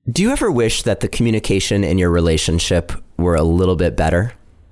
Do you ever wish that the communication in your relationship were a little bit better?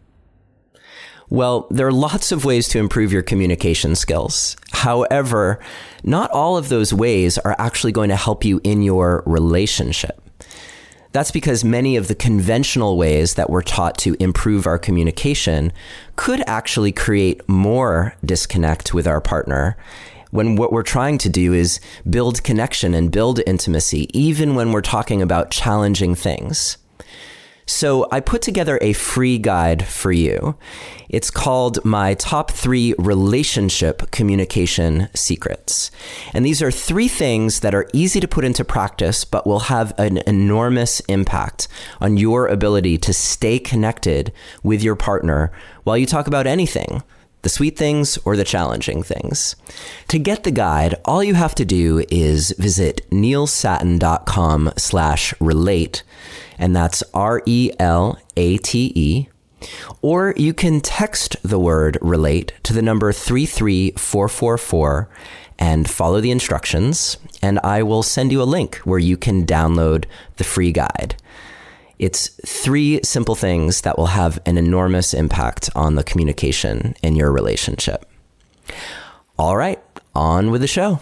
Well, there are lots of ways to improve your communication skills. However, not all of those ways are actually going to help you in your relationship. That's because many of the conventional ways that we're taught to improve our communication could actually create more disconnect with our partner, when what we're trying to do is build connection and build intimacy, even when we're talking about challenging things. So I put together a free guide for you. It's called My Top 3 Relationship Communication Secrets. And these are 3 things that are easy to put into practice, but will have an enormous impact on your ability to stay connected with your partner while you talk about anything, the sweet things or the challenging things. To get the guide, all you have to do is visit neilsattin.com/relate, and that's RELATE, or you can text the word relate to the number 33444 and follow the instructions, and I will send you a link where you can download the free guide. It's 3 simple things that will have an enormous impact on the communication in your relationship. All right, on with the show.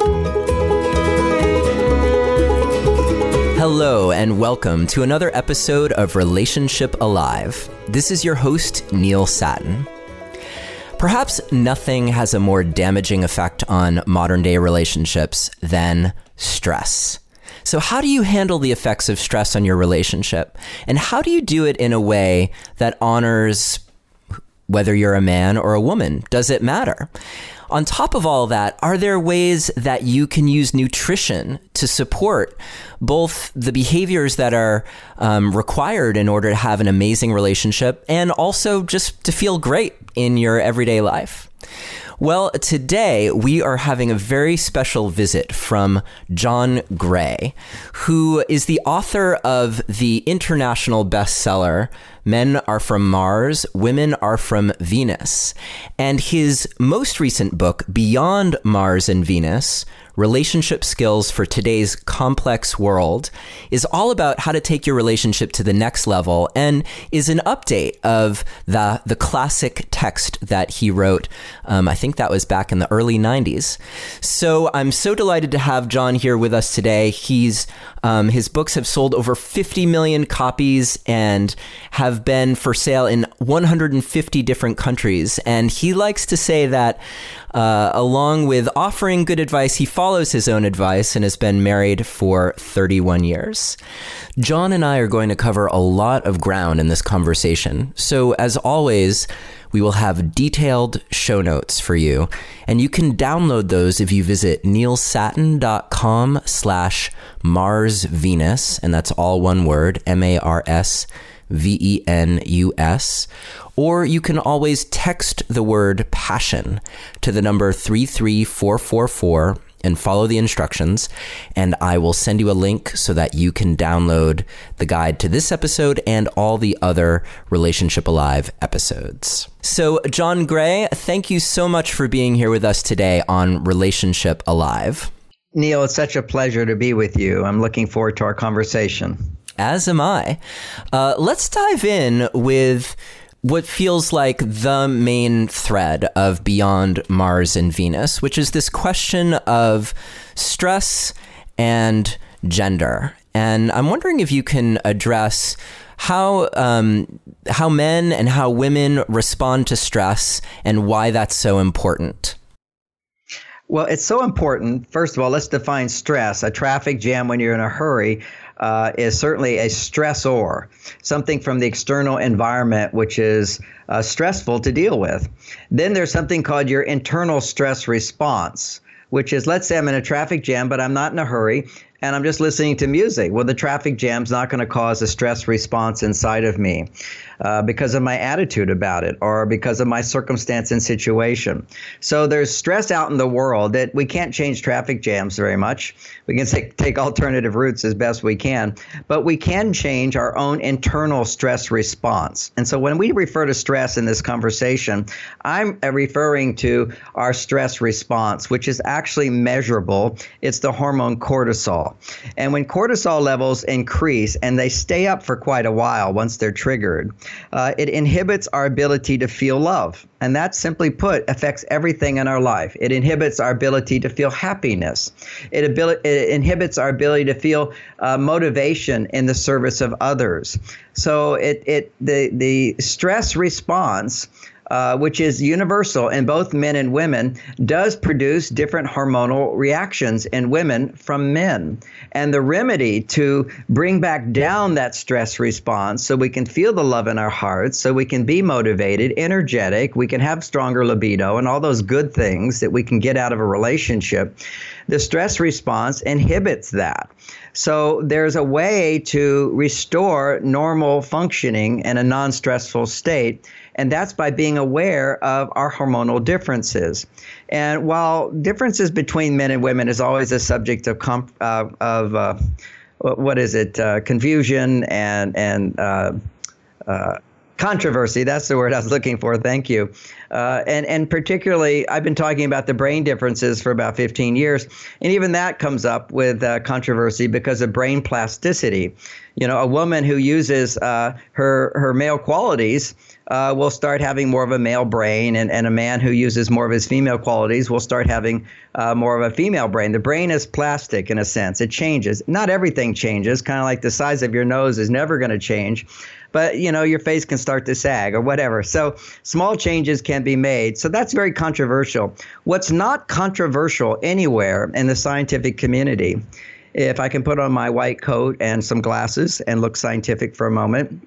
Hello, and welcome to another episode of Relationship Alive. This is your host, Neil Sattin. Perhaps nothing has a more damaging effect on modern-day relationships than stress. So how do you handle the effects of stress on your relationship? And how do you do it in a way that honors whether you're a man or a woman? Does it matter? On top of all that, are there ways that you can use nutrition to support both the behaviors that are required in order to have an amazing relationship and also just to feel great in your everyday life? Well, today we are having a very special visit from John Gray, who is the author of the international bestseller, Men Are From Mars, Women Are From Venus. And his most recent book, Beyond Mars and Venus, Relationship Skills for Today's Complex World, is all about how to take your relationship to the next level and is an update of the classic text that he wrote. I think that was back in the early 90s. So I'm so delighted to have John here with us today. His books have sold over 50 million copies and have been for sale in 150 different countries. And he likes to say that along with offering good advice, he follows his own advice and has been married for 31 years. John and I are going to cover a lot of ground in this conversation. So as always, we will have detailed show notes for you, and you can download those if you visit neilsattin.com/MarsVenus, and that's all one word, MarsVenus. Or you can always text the word passion to the number 33444 and follow the instructions, and I will send you a link so that you can download the guide to this episode and all the other Relationship Alive episodes. So, John Gray, thank you so much for being here with us today on Relationship Alive. Neil, it's such a pleasure to be with you. I'm looking forward to our conversation. As am I. Let's dive in with what feels like the main thread of Beyond Mars and Venus, which is this question of stress and gender. And I'm wondering if you can address how men and how women respond to stress and why that's so important. Well, it's so important. First of all, let's define stress. A traffic jam when you're in a hurry is certainly a stressor, something from the external environment which is stressful to deal with. Then there's something called your internal stress response, which is, let's say I'm in a traffic jam, but I'm not in a hurry, and I'm just listening to music. Well, the traffic jam's not going to cause a stress response inside of me because of my attitude about it or because of my circumstance and situation. So there's stress out in the world that we can't change traffic jams very much. We can take alternative routes as best we can, but we can change our own internal stress response. And so when we refer to stress in this conversation, I'm referring to our stress response, which is actually measurable. It's the hormone cortisol. cortisol. And when cortisol levels increase, and they stay up for quite a while once they're triggered, it inhibits our ability to feel love. And that, simply put, affects everything in our life. It inhibits our ability to feel happiness. It inhibits our ability to feel motivation in the service of others. So the stress response, which is universal in both men and women, does produce different hormonal reactions in women from men. And the remedy to bring back down that stress response so we can feel the love in our hearts, so we can be motivated, energetic, we can have stronger libido and all those good things that we can get out of a relationship, the stress response inhibits that. So there's a way to restore normal functioning in a non-stressful state, and that's by being aware of our hormonal differences. And while differences between men and women is always a subject of confusion and controversy. That's the word I was looking for. Thank you. And particularly, I've been talking about the brain differences for about 15 years. And even that comes up with controversy because of brain plasticity. You know, a woman who uses her male qualities will start having more of a male brain, and a man who uses more of his female qualities will start having more of a female brain. The brain is plastic in a sense. It changes. Not everything changes, kind of like the size of your nose is never going to change. But, you know, your face can start to sag or whatever. So small changes can be made. So that's very controversial. What's not controversial anywhere in the scientific community, if I can put on my white coat and some glasses and look scientific for a moment,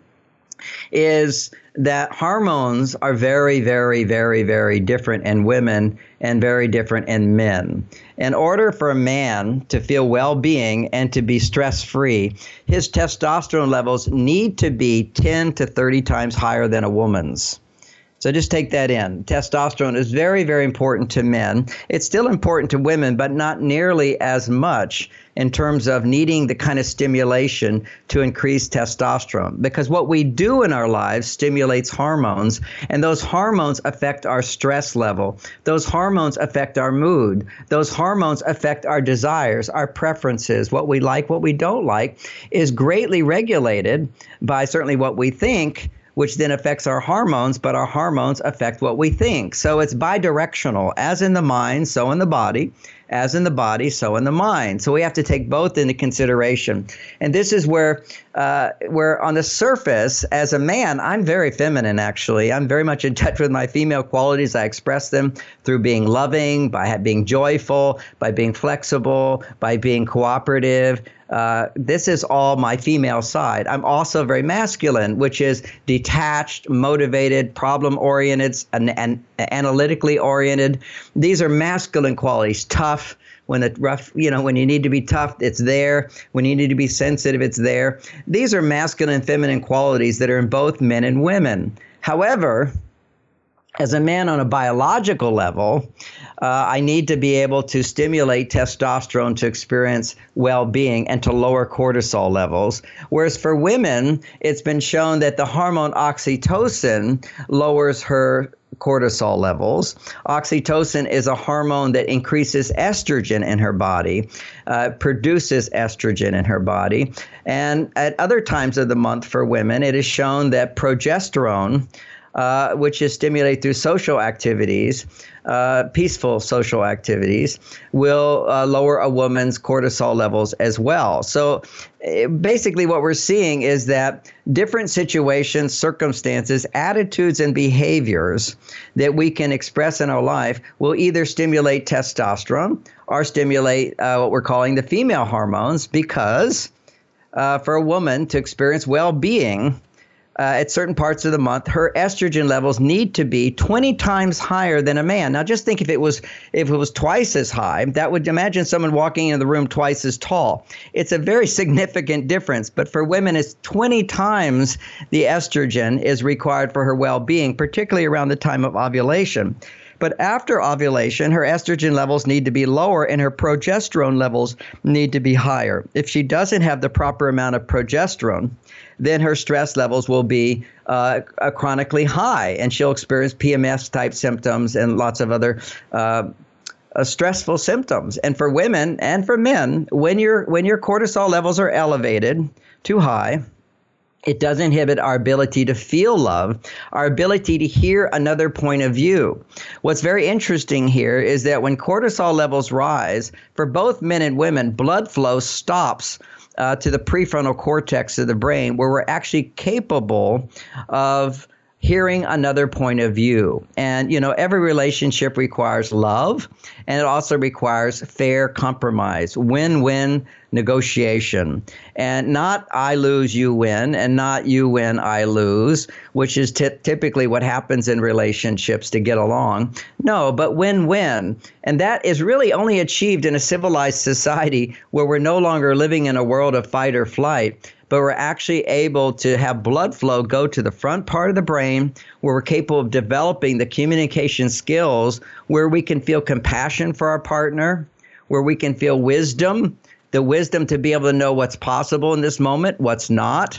is that hormones are very, very, very, very different in women and very different in men. In order for a man to feel well-being and to be stress-free, his testosterone levels need to be 10 to 30 times higher than a woman's. So just take that in. Testosterone is very, very important to men. It's still important to women, but not nearly as much in terms of needing the kind of stimulation to increase testosterone. Because what we do in our lives stimulates hormones, and those hormones affect our stress level. Those hormones affect our mood. Those hormones affect our desires, our preferences, what we like, what we don't like, is greatly regulated by certainly what we think, which then affects our hormones, but our hormones affect what we think. So it's bidirectional. As in the mind, so in the body. As in the body, so in the mind. So we have to take both into consideration. And this is where on the surface, as a man, I'm very feminine, actually. I'm very much in touch with my female qualities. I express them through being loving, by being joyful, by being flexible, by being cooperative. This is all my female side. I'm also very masculine, which is detached, motivated, problem-oriented, and analytically oriented. These are masculine qualities. Tough. When you need to be tough, it's there. When you need to be sensitive, it's there. These are masculine and feminine qualities that are in both men and women. However, as a man on a biological level, I need to be able to stimulate testosterone to experience well-being and to lower cortisol levels. Whereas for women, it's been shown that the hormone oxytocin lowers her cortisol levels. Oxytocin is a hormone that increases estrogen in her body, produces estrogen in her body. And at other times of the month for women, it is shown that progesterone, which is stimulated through social activities, peaceful social activities, will lower a woman's cortisol levels as well. So basically what we're seeing is that different situations, circumstances, attitudes, and behaviors that we can express in our life will either stimulate testosterone or stimulate what we're calling the female hormones, because for a woman to experience well-being, at certain parts of the month, her estrogen levels need to be 20 times higher than a man. Now, just think if it was twice as high, that would imagine someone walking into the room twice as tall. It's a very significant difference. But for women, it's 20 times the estrogen is required for her well-being, particularly around the time of ovulation. But after ovulation, her estrogen levels need to be lower and her progesterone levels need to be higher. If she doesn't have the proper amount of progesterone, then her stress levels will be chronically high, and she'll experience PMS-type symptoms and lots of other stressful symptoms. And for women and for men, when your cortisol levels are elevated too high, it does inhibit our ability to feel love, our ability to hear another point of view. What's very interesting here is that when cortisol levels rise, for both men and women, blood flow stops to the prefrontal cortex of the brain, where we're actually capable of hearing another point of view. And, every relationship requires love, and it also requires fair compromise, win-win negotiation. And not I lose, you win, and not you win, I lose, which is typically what happens in relationships to get along. No, but win-win. And that is really only achieved in a civilized society where we're no longer living in a world of fight or flight, but we're actually able to have blood flow go to the front part of the brain, where we're capable of developing the communication skills, where we can feel compassion for our partner, where we can feel wisdom, the wisdom to be able to know what's possible in this moment, what's not.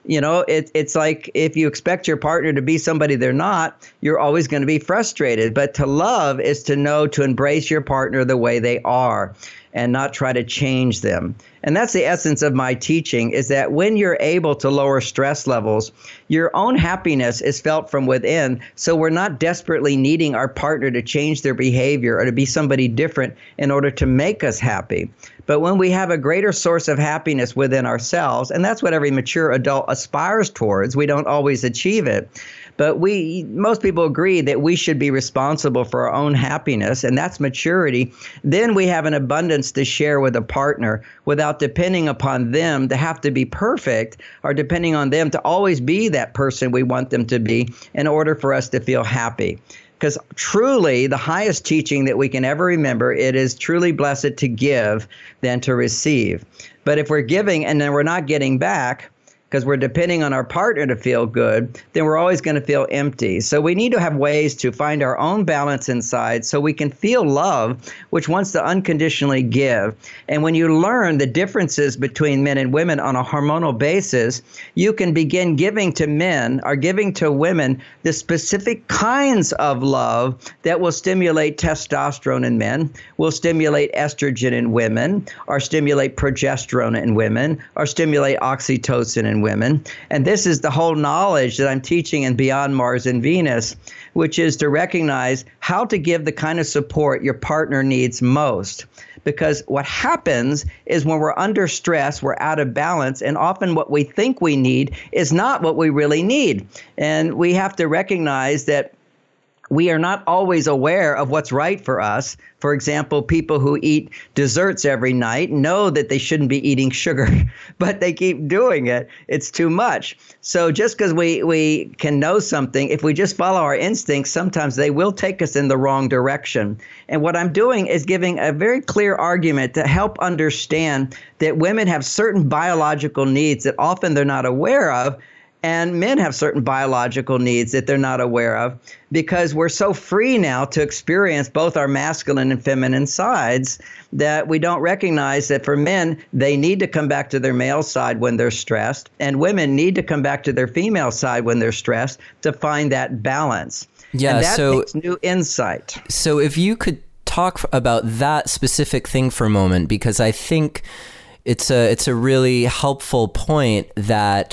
It's like if you expect your partner to be somebody they're not, you're always going to be frustrated. But to love is to know to embrace your partner the way they are and not try to change them. And that's the essence of my teaching, is that when you're able to lower stress levels, your own happiness is felt from within. So we're not desperately needing our partner to change their behavior or to be somebody different in order to make us happy. But when we have a greater source of happiness within ourselves, and that's what every mature adult aspires towards, we don't always achieve it. But most people agree that we should be responsible for our own happiness, and that's maturity. Then we have an abundance to share with a partner without depending upon them to have to be perfect, or depending on them to always be that person we want them to be in order for us to feel happy. Because truly, the highest teaching that we can ever remember, it is truly blessed to give than to receive. But if we're giving and then we're not getting back, because we're depending on our partner to feel good, then we're always going to feel empty. So we need to have ways to find our own balance inside so we can feel love, which wants to unconditionally give. And when you learn the differences between men and women on a hormonal basis, you can begin giving to men or giving to women the specific kinds of love that will stimulate testosterone in men, will stimulate estrogen in women, or stimulate progesterone in women, or stimulate oxytocin in women. And this is the whole knowledge that I'm teaching in Beyond Mars and Venus, which is to recognize how to give the kind of support your partner needs most. Because what happens is when we're under stress, we're out of balance, and often what we think we need is not what we really need. And we have to recognize that we are not always aware of what's right for us. For example, people who eat desserts every night know that they shouldn't be eating sugar, but they keep doing it. It's too much. So just because we can know something, if we just follow our instincts, sometimes they will take us in the wrong direction. And what I'm doing is giving a very clear argument to help understand that women have certain biological needs that often they're not aware of, and men have certain biological needs that they're not aware of, because we're so free now to experience both our masculine and feminine sides that we don't recognize that for men, they need to come back to their male side when they're stressed, and women need to come back to their female side when they're stressed to find that balance. Yeah, and that takes new insight. So if you could talk about that specific thing for a moment, because I think it's a really helpful point that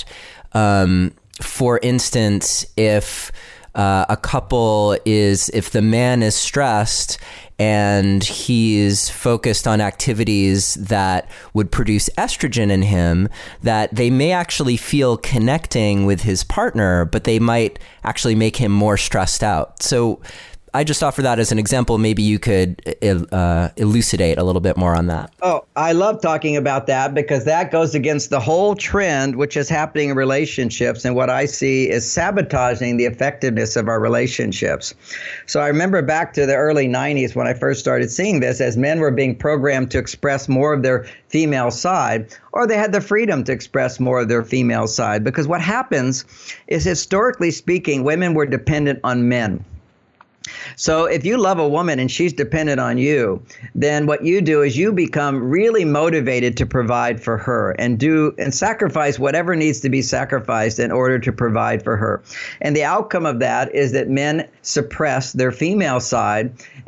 for instance, if a couple if the man is stressed and he's focused on activities that would produce estrogen in him, that they may actually feel connecting with his partner, but they might actually make him more stressed out. So I just offer that as an example. Maybe you could elucidate a little bit more on that. Oh, I love talking about that because that goes against the whole trend which is happening in relationships, and what I see is sabotaging the effectiveness of our relationships. So I remember back to the early 90s when I first started seeing this, as men were being programmed to express more of their female side, or they had the freedom to express more of their female side. Because what happens is, historically speaking, women were dependent on men. So if you love a woman and she's dependent on you, then what you do is you become really motivated to provide for her and sacrifice whatever needs to be sacrificed in order to provide for her. And the outcome of that is that men suppress their female side. And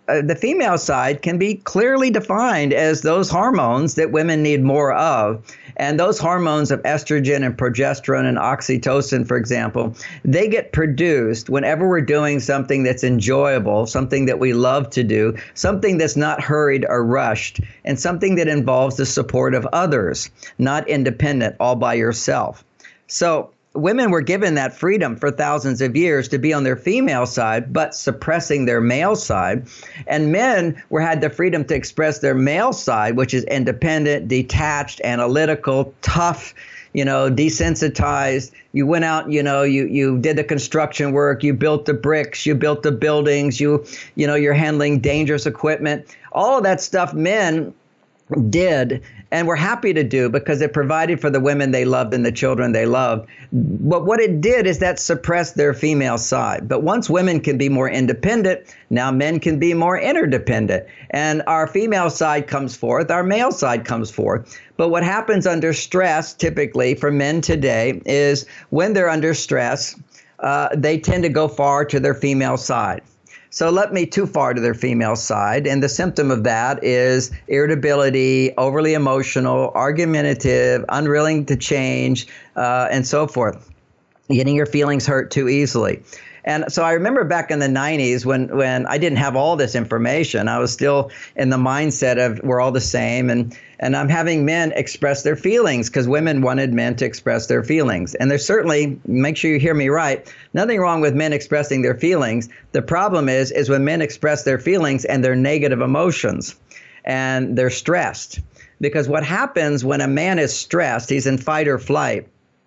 the female side can be clearly defined as those hormones that women need more of. And those hormones of estrogen and progesterone and oxytocin, for example, they get produced whenever we're doing something that's enjoyable, something that we love to do, something that's not hurried or rushed, and something that involves the support of others, not independent, all by yourself. So women were given that freedom for thousands of years to be on their female side, but suppressing their male side. And men had the freedom to express their male side, which is independent, detached, analytical, tough, desensitized. You went out, you did the construction work, you built the bricks, you built the buildings, you're handling dangerous equipment. All of that stuff men did and were happy to do because it provided for the women they loved and the children they loved. But what it did is that suppressed their female side. But once women can be more independent, now men can be more interdependent. And our female side comes forth, our male side comes forth. But what happens under stress, typically for men today, is when they're under stress, they tend to go far to their female side. So too far to their female side. And the symptom of that is irritability, overly emotional, argumentative, unwilling to change, and so forth. Getting your feelings hurt too easily. And so I remember back in the 90s when I didn't have all this information. I was still in the mindset of we're all the same. And I'm having men express their feelings because women wanted men to express their feelings. And there's certainly, make sure you hear me right, nothing wrong with men expressing their feelings. The problem is when men express their feelings and their negative emotions and they're stressed. Because what happens when a man is stressed, he's in fight or flight,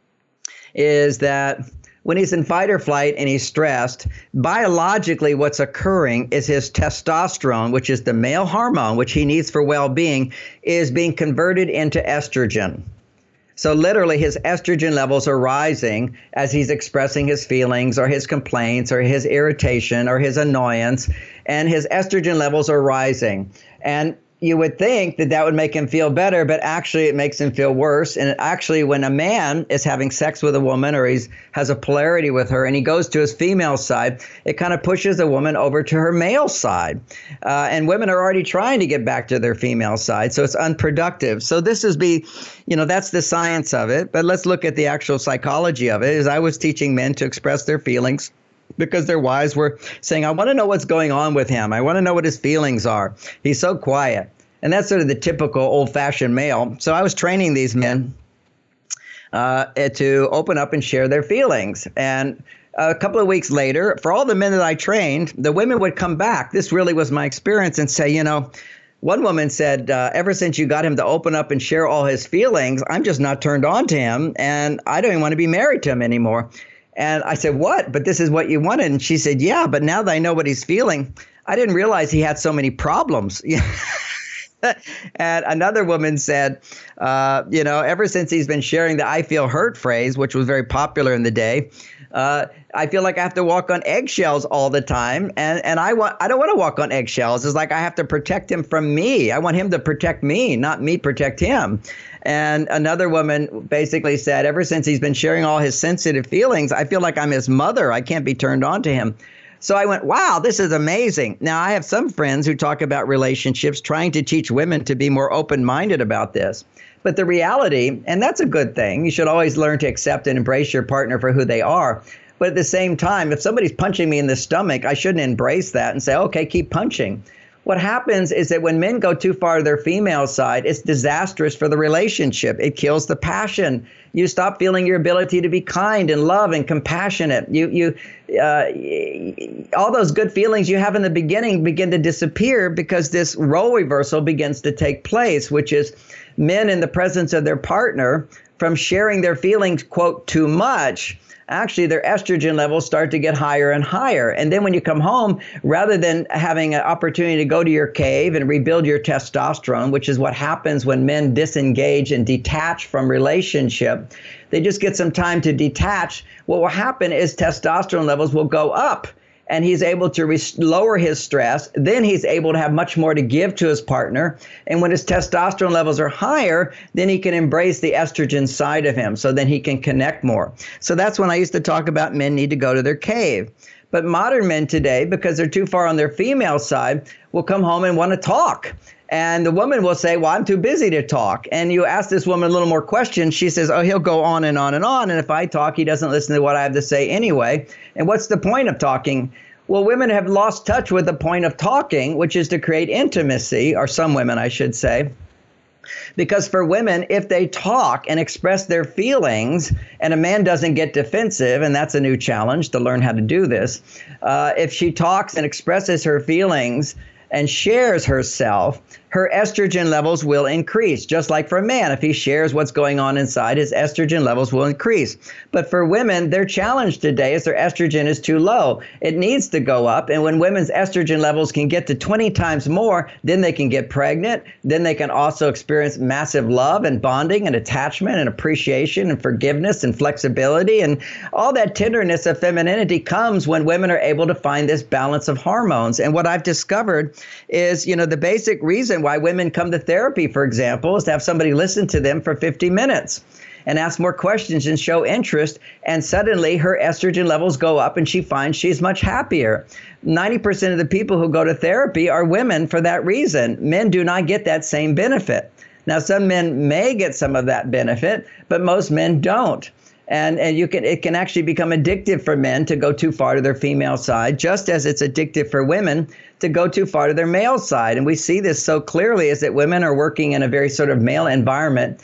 is that when he's in fight or flight and he's stressed, biologically what's occurring is his testosterone, which is the male hormone, which he needs for well-being, is being converted into estrogen. So literally his estrogen levels are rising as he's expressing his feelings or his complaints or his irritation or his annoyance, and his estrogen levels are rising. And you would think that would make him feel better, but actually it makes him feel worse. And actually, when a man is having sex with a woman or has a polarity with her and he goes to his female side, it kind of pushes a woman over to her male side. And women are already trying to get back to their female side, so it's unproductive. So that's the science of it. But let's look at the actual psychology of it. As I was teaching men to express their feelings, because their wives were saying, I want to know what's going on with him. I want to know what his feelings are. He's so quiet. And that's sort of the typical old-fashioned male. So I was training these men to open up and share their feelings. And a couple of weeks later, for all the men that I trained, the women would come back. This really was my experience and say, one woman said, ever since you got him to open up and share all his feelings, I'm just not turned on to him. And I don't even want to be married to him anymore. And I said, what? But this is what you wanted. And she said, yeah, but now that I know what he's feeling, I didn't realize he had so many problems. And another woman said, ever since he's been sharing the I feel hurt phrase, which was very popular in the day, I feel like I have to walk on eggshells all the time. And I don't want to walk on eggshells. It's like I have to protect him from me. I want him to protect me, not me protect him. And another woman basically said, ever since he's been sharing all his sensitive feelings, I feel like I'm his mother. I can't be turned on to him. So I went, wow, this is amazing. Now, I have some friends who talk about relationships, trying to teach women to be more open-minded about this. But the reality, and that's a good thing, you should always learn to accept and embrace your partner for who they are. But at the same time, if somebody's punching me in the stomach, I shouldn't embrace that and say, okay, keep punching. What happens is that when men go too far to their female side, it's disastrous for the relationship. It kills the passion. You stop feeling your ability to be kind and love and compassionate. All those good feelings you have in the beginning begin to disappear because this role reversal begins to take place, which is men in the presence of their partner from sharing their feelings, quote, too much. Actually, their estrogen levels start to get higher and higher. And then when you come home, rather than having an opportunity to go to your cave and rebuild your testosterone, which is what happens when men disengage and detach from relationship, they just get some time to detach. What will happen is testosterone levels will go up. and he's able to lower his stress. Then he's able to have much more to give to his partner. And when his testosterone levels are higher, then he can embrace the estrogen side of him. So then he can connect more. So that's when I used to talk about men need to go to their cave. But modern men today, because they're too far on their female side, will come home and want to talk. And the woman will say, well, I'm too busy to talk. And you ask this woman a little more questions. She says, oh, he'll go on and on and on. And if I talk, he doesn't listen to what I have to say anyway. And what's the point of talking? Well, women have lost touch with the point of talking, which is to create intimacy, or some women, I should say. Because for women, if they talk and express their feelings and a man doesn't get defensive, and that's a new challenge to learn how to do this, if she talks and expresses her feelings and shares herself, her estrogen levels will increase. Just like for a man, if he shares what's going on inside, his estrogen levels will increase. But for women, their challenge today is their estrogen is too low. It needs to go up. And when women's estrogen levels can get to 20 times more, then they can get pregnant. Then they can also experience massive love and bonding and attachment and appreciation and forgiveness and flexibility. And all that tenderness of femininity comes when women are able to find this balance of hormones. And what I've discovered is, the basic reason why women come to therapy, for example, is to have somebody listen to them for 50 minutes and ask more questions and show interest. And suddenly her estrogen levels go up and she finds she's much happier. 90% of the people who go to therapy are women for that reason. Men do not get that same benefit. Now, some men may get some of that benefit, but most men don't. And it can actually become addictive for men to go too far to their female side, just as it's addictive for women to go too far to their male side. And we see this so clearly is that women are working in a very sort of male environment,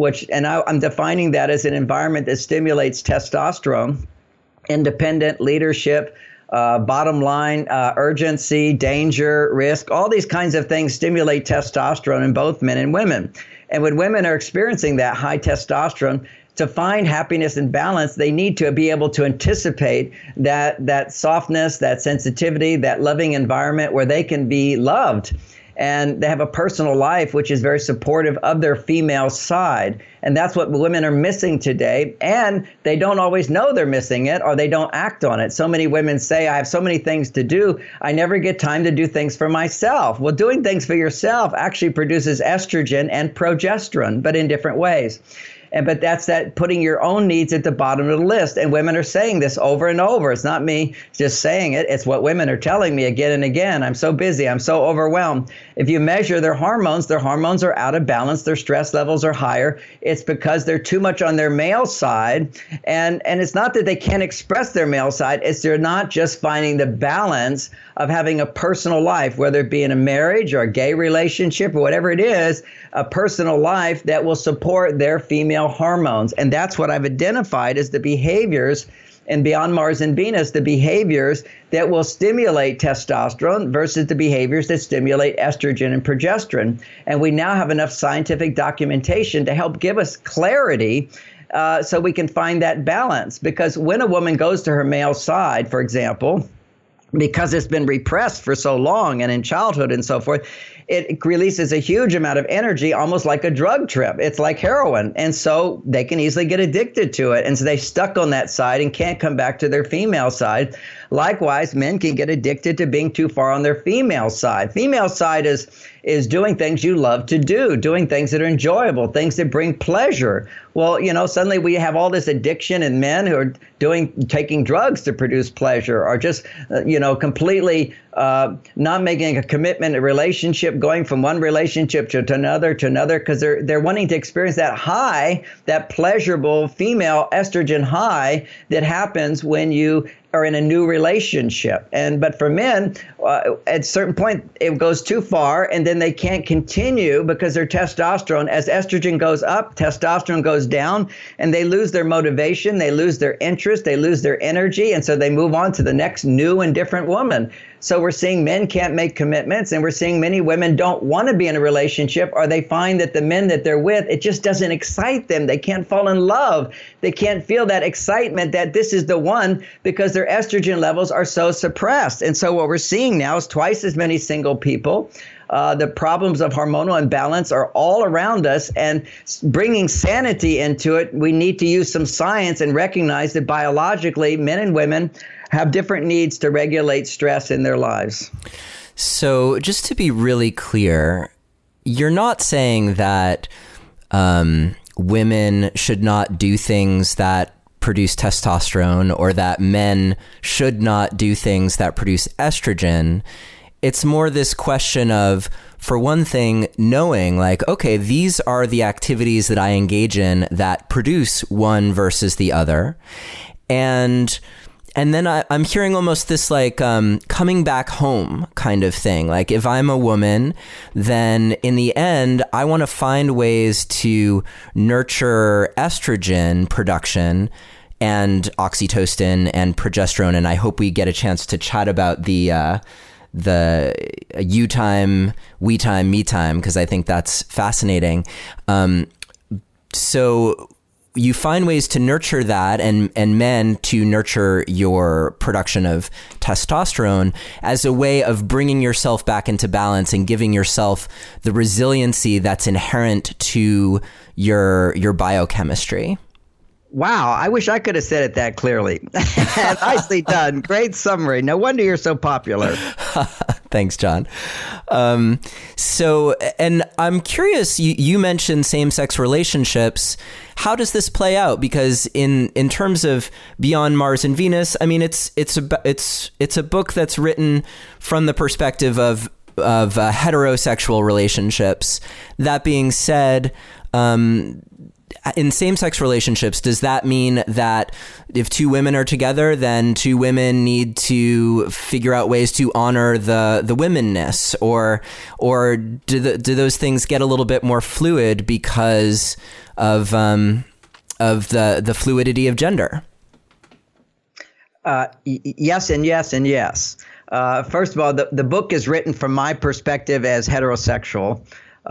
I'm defining that as an environment that stimulates testosterone, independent leadership, bottom line, urgency, danger, risk, all these kinds of things stimulate testosterone in both men and women. And when women are experiencing that high testosterone, to find happiness and balance, they need to be able to anticipate that softness, that sensitivity, that loving environment where they can be loved. And they have a personal life which is very supportive of their female side. And that's what women are missing today. And they don't always know they're missing it, or they don't act on it. So many women say, I have so many things to do, I never get time to do things for myself. Well, doing things for yourself actually produces estrogen and progesterone, but in different ways. But that's that putting your own needs at the bottom of the list. And women are saying this over and over. It's not me just saying it. It's what women are telling me again and again. I'm so busy. I'm so overwhelmed. If you measure their hormones are out of balance. Their stress levels are higher. It's because they're too much on their male side. And it's not that they can't express their male side. It's they're not just finding the balance of having a personal life, whether it be in a marriage or a gay relationship or whatever it is, a personal life that will support their female hormones. And that's what I've identified as the behaviors, and beyond Mars and Venus, the behaviors that will stimulate testosterone versus the behaviors that stimulate estrogen and progesterone. And we now have enough scientific documentation to help give us clarity so we can find that balance. Because when a woman goes to her male side, for example, because it's been repressed for so long and in childhood and so forth, it releases a huge amount of energy, almost like a drug trip. It's like heroin. And so they can easily get addicted to it. And so they stuck on that side and can't come back to their female side. Likewise, men can get addicted to being too far on their female side. Female side is doing things you love to do, doing things that are enjoyable, things that bring pleasure. Well, suddenly we have all this addiction in men who are taking drugs to produce pleasure, or just, completely not making a commitment, a relationship, going from one relationship to another, because they're wanting to experience that high, that pleasurable female estrogen high that happens when you are in a new relationship. But for men, at a certain point, it goes too far, and then they can't continue because their testosterone, as estrogen goes up, testosterone goes down, and they lose their motivation, they lose their interest, they lose their energy, and so they move on to the next new and different woman. So we're seeing men can't make commitments, and we're seeing many women don't want to be in a relationship, or they find that the men that they're with, it just doesn't excite them. They can't fall in love. They can't feel that excitement that this is the one, because their estrogen levels are so suppressed. And so what we're seeing now is twice as many single people. The problems of hormonal imbalance are all around us, and bringing sanity into it, we need to use some science and recognize that biologically, men and women have different needs to regulate stress in their lives. So just to be really clear, you're not saying that women should not do things that produce testosterone, or that men should not do things that produce estrogen. It's more this question of, for one thing, knowing like, okay, these are the activities that I engage in that produce one versus the other. And then I'm hearing almost this like coming back home kind of thing. Like if I'm a woman, then in the end, I want to find ways to nurture estrogen production and oxytocin and progesterone. And I hope we get a chance to chat about the you time, we time, me time, because I think that's fascinating. So you find ways to nurture that, and men to nurture your production of testosterone as a way of bringing yourself back into balance and giving yourself the resiliency that's inherent to your biochemistry. Wow, I wish I could have said it that clearly. Nicely done. Great summary. No wonder you're so popular. Thanks, John. So, and I'm curious, you mentioned same-sex relationships. How does this play out? Because in terms of Beyond Mars and Venus, I mean, it's a book that's written from the perspective of heterosexual relationships. That being said, in same-sex relationships, does that mean that if two women are together, then two women need to figure out ways to honor the womenness, or do those things get a little bit more fluid because of the fluidity of gender? Yes and yes and yes. First of all, the book is written from my perspective as heterosexual.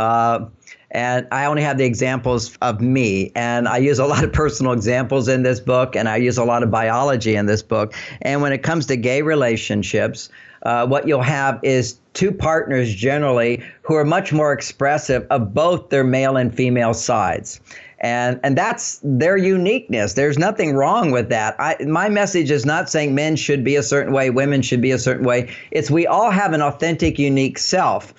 And I only have the examples of me, and I use a lot of personal examples in this book, and I use a lot of biology in this book. And when it comes to gay relationships, what you'll have is two partners generally who are much more expressive of both their male and female sides. And that's their uniqueness. There's nothing wrong with that. My message is not saying men should be a certain way, women should be a certain way. It's we all have an authentic, unique self.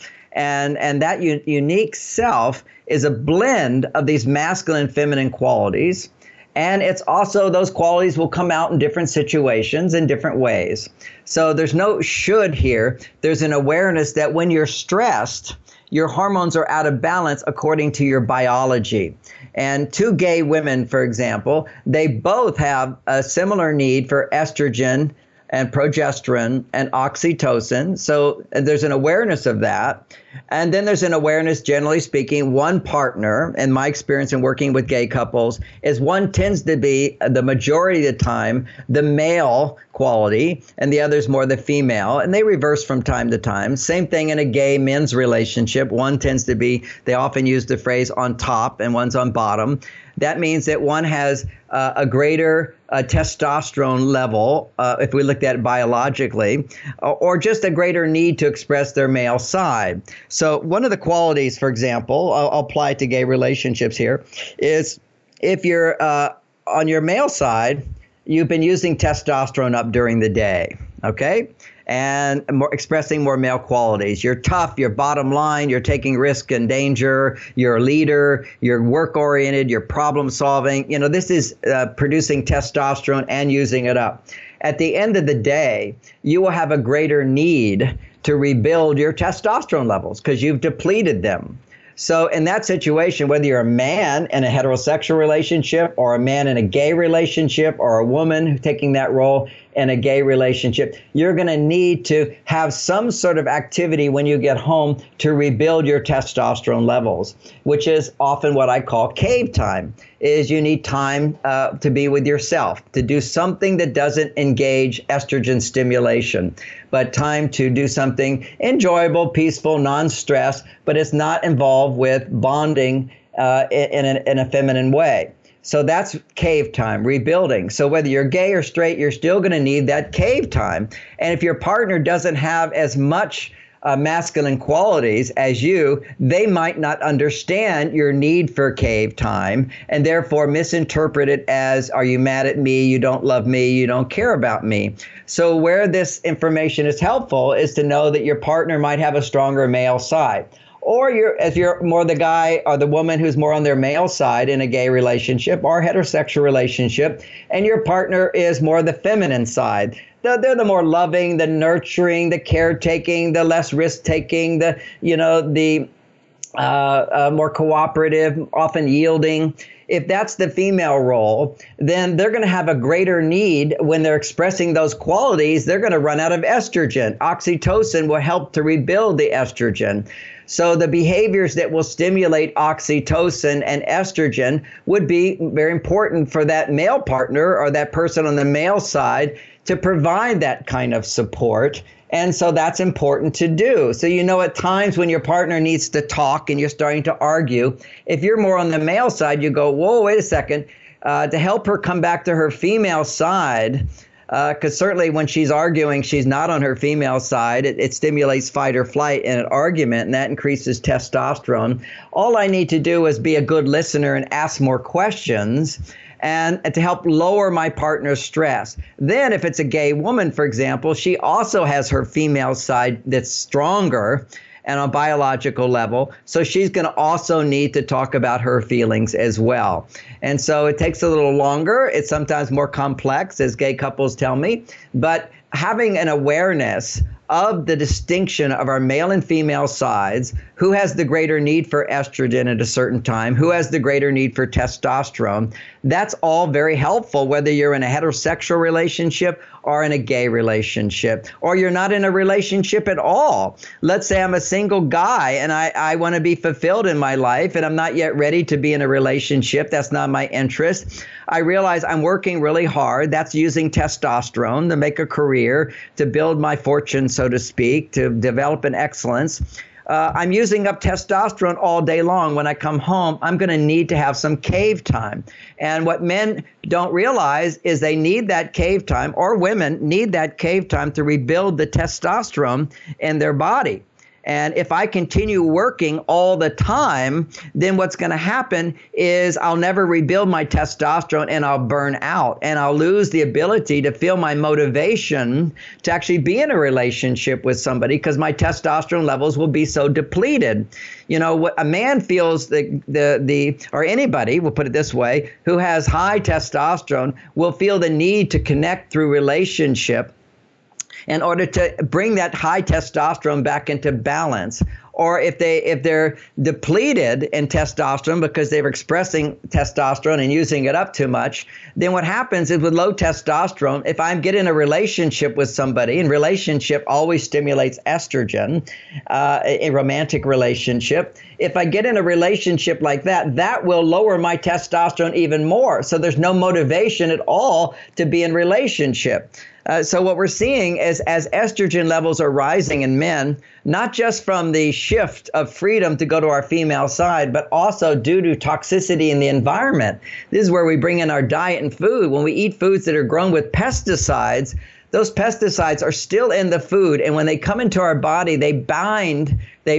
And that unique self is a blend of these masculine and feminine qualities. And it's also those qualities will come out in different situations in different ways. So there's no should here. There's an awareness that when you're stressed, your hormones are out of balance according to your biology. And two gay women, for example, they both have a similar need for estrogen and progesterone and oxytocin. So there's an awareness of that. And then there's an awareness, generally speaking, one partner, in my experience in working with gay couples, is one tends to be the majority of the time the male quality and the other's more the female. And they reverse from time to time. Same thing in a gay men's relationship. One tends to be, they often use the phrase on top and one's on bottom. That means that one has a greater testosterone level, if we looked at it biologically, or just a greater need to express their male side. So one of the qualities, for example, I'll apply to gay relationships here, is if you're on your male side, you've been using testosterone up during the day, okay? And expressing more male qualities. You're tough, you're bottom line, you're taking risk and danger, you're a leader, you're work-oriented, you're problem-solving. You know, this is producing testosterone and using it up. At the end of the day, you will have a greater need to rebuild your testosterone levels because you've depleted them. So in that situation, whether you're a man in a heterosexual relationship or a man in a gay relationship or a woman taking that role in a gay relationship, you're going to need to have some sort of activity when you get home to rebuild your testosterone levels, which is often what I call cave time, is you need time to be with yourself, to do something that doesn't engage estrogen stimulation, but time to do something enjoyable, peaceful, non-stress, but it's not involved with bonding in a feminine way. So that's cave time, rebuilding. So whether you're gay or straight, you're still going to need that cave time. And if your partner doesn't have as much masculine qualities as you, they might not understand your need for cave time and therefore misinterpret it as, are you mad at me? You don't love me? You don't care about me? So where this information is helpful is to know that your partner might have a stronger male side. Or if you're more the guy or the woman who's more on their male side in a gay relationship or heterosexual relationship, and your partner is more the feminine side. They're the more loving, the nurturing, the caretaking, the less risk-taking, the more cooperative, often yielding. If that's the female role, then they're going to have a greater need when they're expressing those qualities. They're going to run out of estrogen. Oxytocin will help to rebuild the estrogen. So the behaviors that will stimulate oxytocin and estrogen would be very important for that male partner or that person on the male side to provide that kind of support. And so that's important to do. So, at times when your partner needs to talk and you're starting to argue, if you're more on the male side, you go, whoa, wait a second, to help her come back to her female side, because certainly when she's arguing, she's not on her female side. It stimulates fight or flight in an argument, and that increases testosterone. All I need to do is be a good listener and ask more questions and to help lower my partner's stress. Then if it's a gay woman, for example, she also has her female side that's stronger and on a biological level. So she's going to also need to talk about her feelings as well. And so it takes a little longer. It's sometimes more complex, as gay couples tell me. But having an awareness of the distinction of our male and female sides, who has the greater need for estrogen at a certain time, who has the greater need for testosterone, that's all very helpful, whether you're in a heterosexual relationship or in a gay relationship, or you're not in a relationship at all. Let's say I'm a single guy and I want to be fulfilled in my life and I'm not yet ready to be in a relationship. That's not my interest. I realize I'm working really hard. That's using testosterone to make a career, to build my fortune, so to speak, to develop an excellence. I'm using up testosterone all day long. When I come home, I'm going to need to have some cave time. And what men don't realize is they need that cave time, or women need that cave time to rebuild the testosterone in their body. And if I continue working all the time, then what's going to happen is I'll never rebuild my testosterone and I'll burn out and I'll lose the ability to feel my motivation to actually be in a relationship with somebody because my testosterone levels will be so depleted. What a man feels or anybody, we'll put it this way, who has high testosterone will feel the need to connect through relationship in order to bring that high testosterone back into balance. Or if they're depleted in testosterone because they're expressing testosterone and using it up too much, then what happens is with low testosterone, if I get in a relationship with somebody, and relationship always stimulates estrogen, a romantic relationship, if I get in a relationship like that, that will lower my testosterone even more. So there's no motivation at all to be in relationship. So what we're seeing is as estrogen levels are rising in men, not just from the shift of freedom to go to our female side, but also due to toxicity in the environment. This is where we bring in our diet and food. When we eat foods that are grown with pesticides, those pesticides are still in the food. And when they come into our body, they bind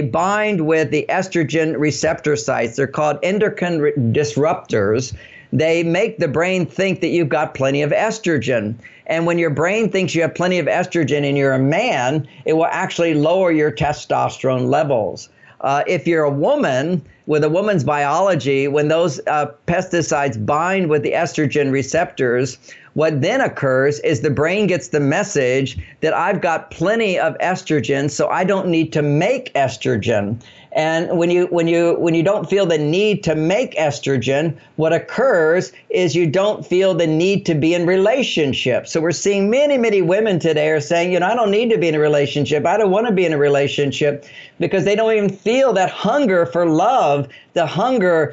with the estrogen receptor sites. They're called endocrine disruptors. They make the brain think that you've got plenty of estrogen. And when your brain thinks you have plenty of estrogen and you're a man, it will actually lower your testosterone levels. If you're a woman, with a woman's biology, when those pesticides bind with the estrogen receptors, what then occurs is the brain gets the message that I've got plenty of estrogen, so I don't need to make estrogen. And when you don't feel the need to make estrogen, what occurs is you don't feel the need to be in relationships. So we're seeing many, many women today are saying, I don't need to be in a relationship. I don't want to be in a relationship because they don't even feel that hunger for love, the hunger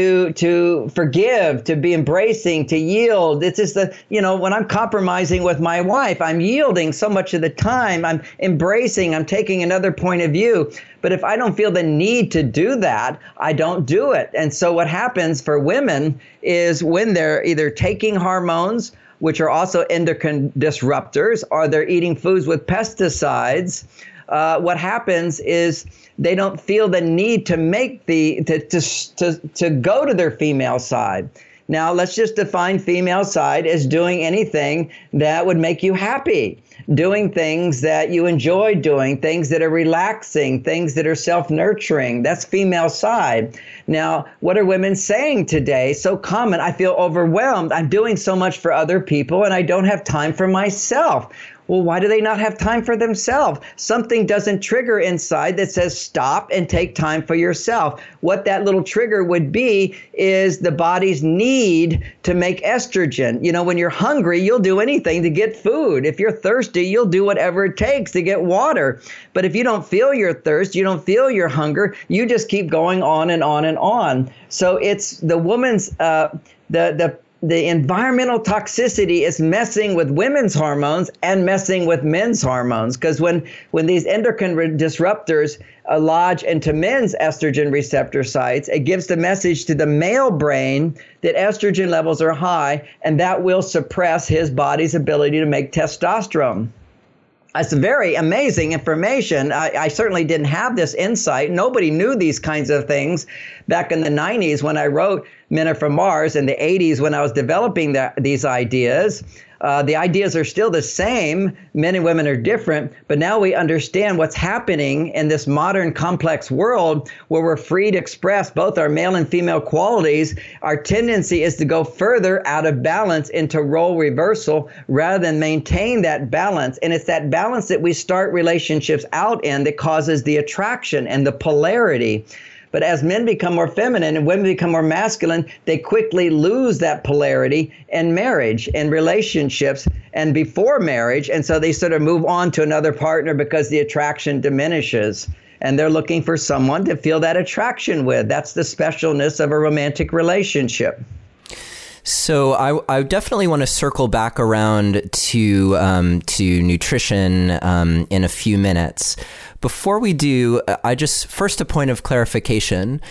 to forgive, to be embracing, to yield. It's just when I'm compromising with my wife, I'm yielding so much of the time. I'm embracing, I'm taking another point of view. But if I don't feel the need to do that, I don't do it. And so what happens for women is when they're either taking hormones, which are also endocrine disruptors, or they're eating foods with pesticides, what happens is they don't feel the need to make to go to their female side. Now, let's just define female side as doing anything that would make you happy, doing things that you enjoy doing, things that are relaxing, things that are self-nurturing. That's female side. Now, what are women saying today? So common. I feel overwhelmed. I'm doing so much for other people and I don't have time for myself. Well, why do they not have time for themselves? Something doesn't trigger inside that says stop and take time for yourself. What that little trigger would be is the body's need to make estrogen. You know, when you're hungry, you'll do anything to get food. If you're thirsty, you'll do whatever it takes to get water. But if you don't feel your thirst, you don't feel your hunger, you just keep going on and on and on. So it's the woman's, the environmental toxicity is messing with women's hormones and messing with men's hormones. Because when these endocrine disruptors lodge into men's estrogen receptor sites, it gives the message to the male brain that estrogen levels are high, and that will suppress his body's ability to make testosterone. It's very amazing information. I certainly didn't have this insight. Nobody knew these kinds of things back in the 90s when I wrote Men Are From Mars, in the 80s when I was developing these ideas. The ideas are still the same. Men and women are different, but now we understand what's happening in this modern complex world where we're free to express both our male and female qualities. Our tendency is to go further out of balance into role reversal rather than maintain that balance. And it's that balance that we start relationships out in that causes the attraction and the polarity. But as men become more feminine and women become more masculine, they quickly lose that polarity in marriage and relationships and before marriage. And so they sort of move on to another partner because the attraction diminishes. And they're looking for someone to feel that attraction with. That's the specialness of a romantic relationship. So I definitely want to circle back around to nutrition in a few minutes. Before we do, first a point of clarification.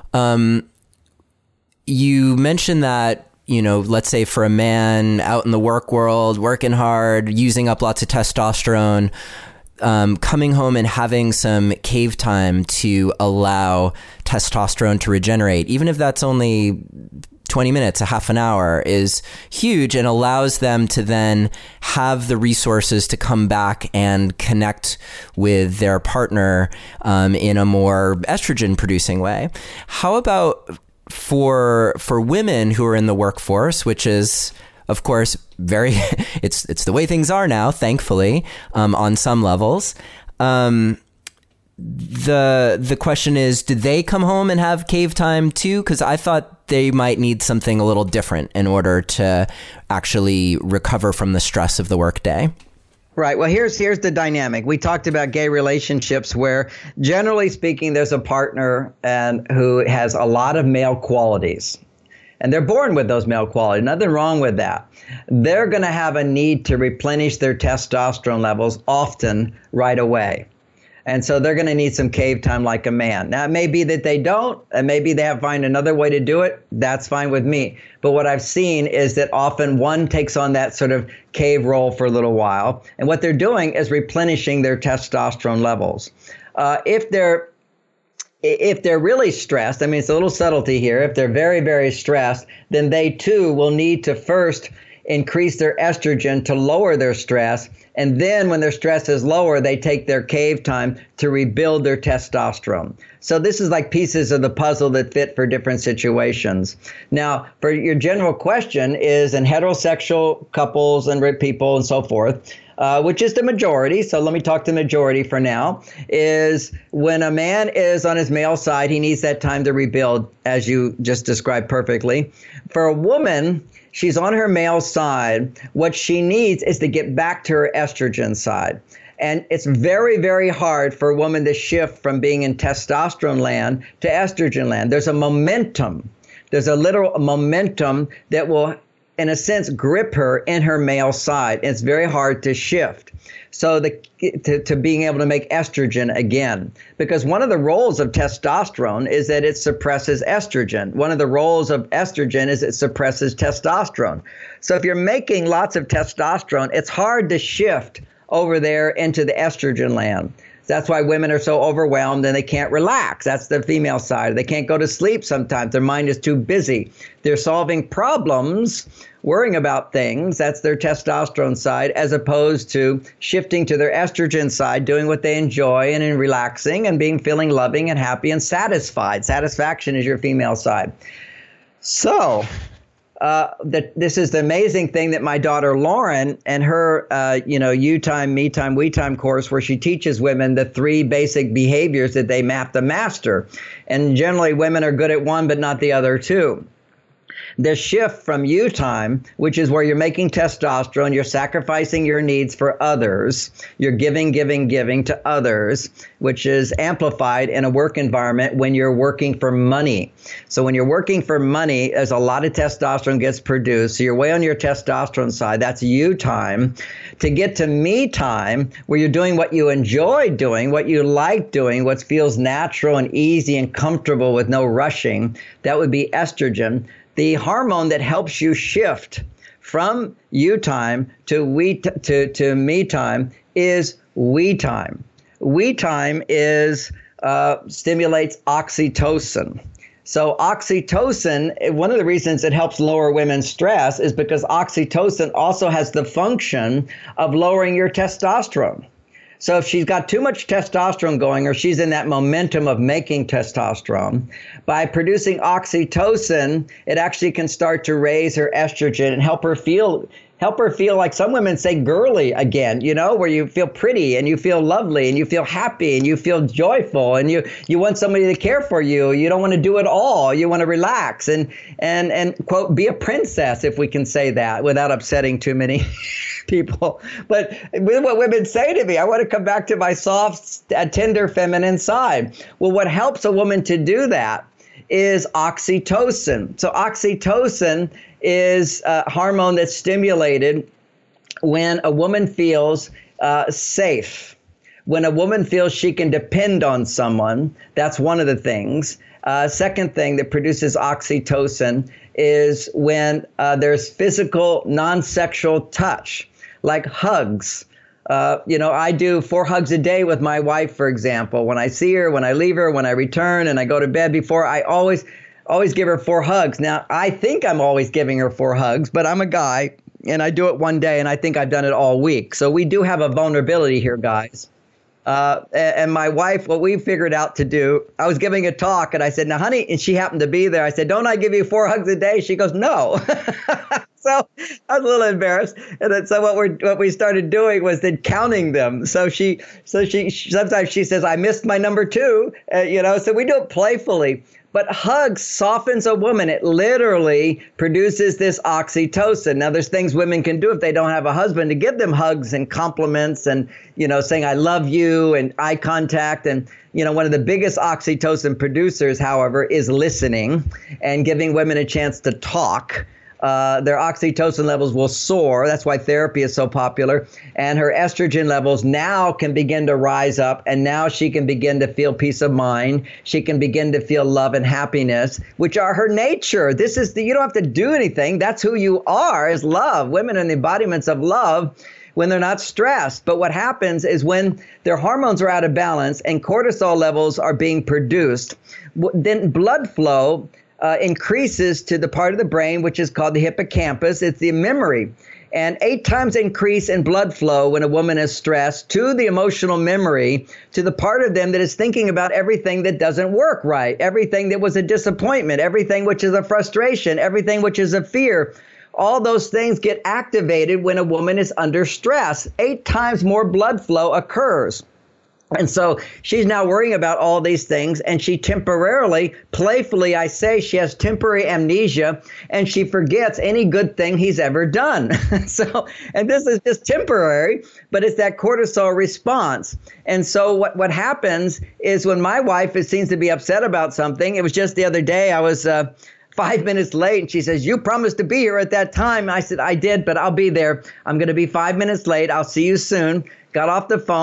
You mentioned that, let's say for a man out in the work world, working hard, using up lots of testosterone, coming home and having some cave time to allow testosterone to regenerate, even if that's only 20 minutes, a half an hour, is huge and allows them to then have the resources to come back and connect with their partner in a more estrogen producing way. How about for women who are in the workforce, which is, of course, it's the way things are now, thankfully, on some levels. The question is, do they come home and have cave time too? Because I thought they might need something a little different in order to actually recover from the stress of the workday. Right. Well, here's the dynamic. We talked about gay relationships where, generally speaking, there's a partner who has a lot of male qualities. And they're born with those male qualities. Nothing wrong with that. They're going to have a need to replenish their testosterone levels often right away. And so they're going to need some cave time like a man. Now, it may be that they don't, and maybe they have to find another way to do it. That's fine with me. But what I've seen is that often one takes on that sort of cave role for a little while. And what they're doing is replenishing their testosterone levels. If they're really stressed, I mean, it's a little subtlety here. If they're very, very stressed, then they too will need to first increase their estrogen to lower their stress. And then when their stress is lower, they take their cave time to rebuild their testosterone. So this is like pieces of the puzzle that fit for different situations. Now, for your general question is in heterosexual couples and people and so forth, which is the majority. So let me talk to the majority for now, is when a man is on his male side, he needs that time to rebuild, as you just described perfectly. For a woman, she's on her male side. What she needs is to get back to her estrogen side. And it's very, very hard for a woman to shift from being in testosterone land to estrogen land. There's a momentum. There's a literal momentum that will, in a sense, grip her in her male side. It's very hard to shift. So to being able to make estrogen again, because one of the roles of testosterone is that it suppresses estrogen. One of the roles of estrogen is it suppresses testosterone. So if you're making lots of testosterone, it's hard to shift over there into the estrogen land. That's why women are so overwhelmed and they can't relax. That's the female side. They can't go to sleep sometimes. Their mind is too busy. They're solving problems, worrying about things. That's their testosterone side, as opposed to shifting to their estrogen side, doing what they enjoy and in relaxing and feeling loving and happy and satisfied. Satisfaction is your female side. So this is the amazing thing that my daughter Lauren and her, you time, me time, we time course, where she teaches women the 3 basic behaviors that they have to master. And generally women are good at one, but not the other 2. The shift from you time, which is where you're making testosterone, you're sacrificing your needs for others, you're giving to others, which is amplified in a work environment when you're working for money. So when you're working for money, there's a lot of testosterone gets produced. So you're way on your testosterone side. That's you time. To get to me time, where you're doing what you enjoy doing, what you like doing, what feels natural and easy and comfortable with no rushing, that would be estrogen. The hormone that helps you shift from you time to me time is we time. We time stimulates oxytocin. So oxytocin, one of the reasons it helps lower women's stress is because oxytocin also has the function of lowering your testosterone. So if she's got too much testosterone going, or she's in that momentum of making testosterone, by producing oxytocin, it actually can start to raise her estrogen and help her feel like, some women say, girly again, where you feel pretty and you feel lovely and you feel happy and you feel joyful and you want somebody to care for you. You don't want to do it all. You want to relax and quote, be a princess, if we can say that without upsetting too many people. But with what women say to me, I want to come back to my soft, tender, feminine side. Well, what helps a woman to do that is oxytocin. So oxytocin is a hormone that's stimulated when a woman feels safe, when a woman feels she can depend on someone. That's one of the things. Second thing that produces oxytocin is when there's physical, non-sexual touch, like hugs. I do 4 hugs a day with my wife, for example. When I see her, when I leave her, when I return, and I go to bed before, I always give her 4 hugs. Now, I think I'm always giving her 4 hugs, but I'm a guy, and I do it one day, and I think I've done it all week. So we do have a vulnerability here, guys. And my wife, what we figured out to do, I was giving a talk, and I said, now, honey, and she happened to be there. I said, don't I give you 4 hugs a day? She goes, no. So I was a little embarrassed. And then, so what we started doing was then counting them. So she sometimes she says, I missed my number 2, so we do it playfully. But hugs softens a woman. It literally produces this oxytocin. Now, there's things women can do if they don't have a husband to give them hugs and compliments and, saying, I love you, and eye contact. And, one of the biggest oxytocin producers, however, is listening and giving women a chance to talk. Their oxytocin levels will soar. That's why therapy is so popular. And her estrogen levels now can begin to rise up. And now she can begin to feel peace of mind. She can begin to feel love and happiness, which are her nature. You don't have to do anything. That's who you are, is love. Women are the embodiments of love when they're not stressed. But what happens is when their hormones are out of balance and cortisol levels are being produced, then blood flow increases to the part of the brain, which is called the hippocampus. It's the memory. And 8 times increase in blood flow when a woman is stressed to the emotional memory, to the part of them that is thinking about everything that doesn't work right, everything that was a disappointment, everything which is a frustration, everything which is a fear. All those things get activated when a woman is under stress. 8 times more blood flow occurs. And so she's now worrying about all these things, and she temporarily, playfully, I say, she has temporary amnesia, and she forgets any good thing he's ever done. And this is just temporary, but it's that cortisol response. And so what happens is when my wife seems to be upset about something, it was just the other day, I was 5 minutes late, and she says, you promised to be here at that time. I said, I did, but I'll be there. I'm going to be 5 minutes late. I'll see you soon. Got off the phone.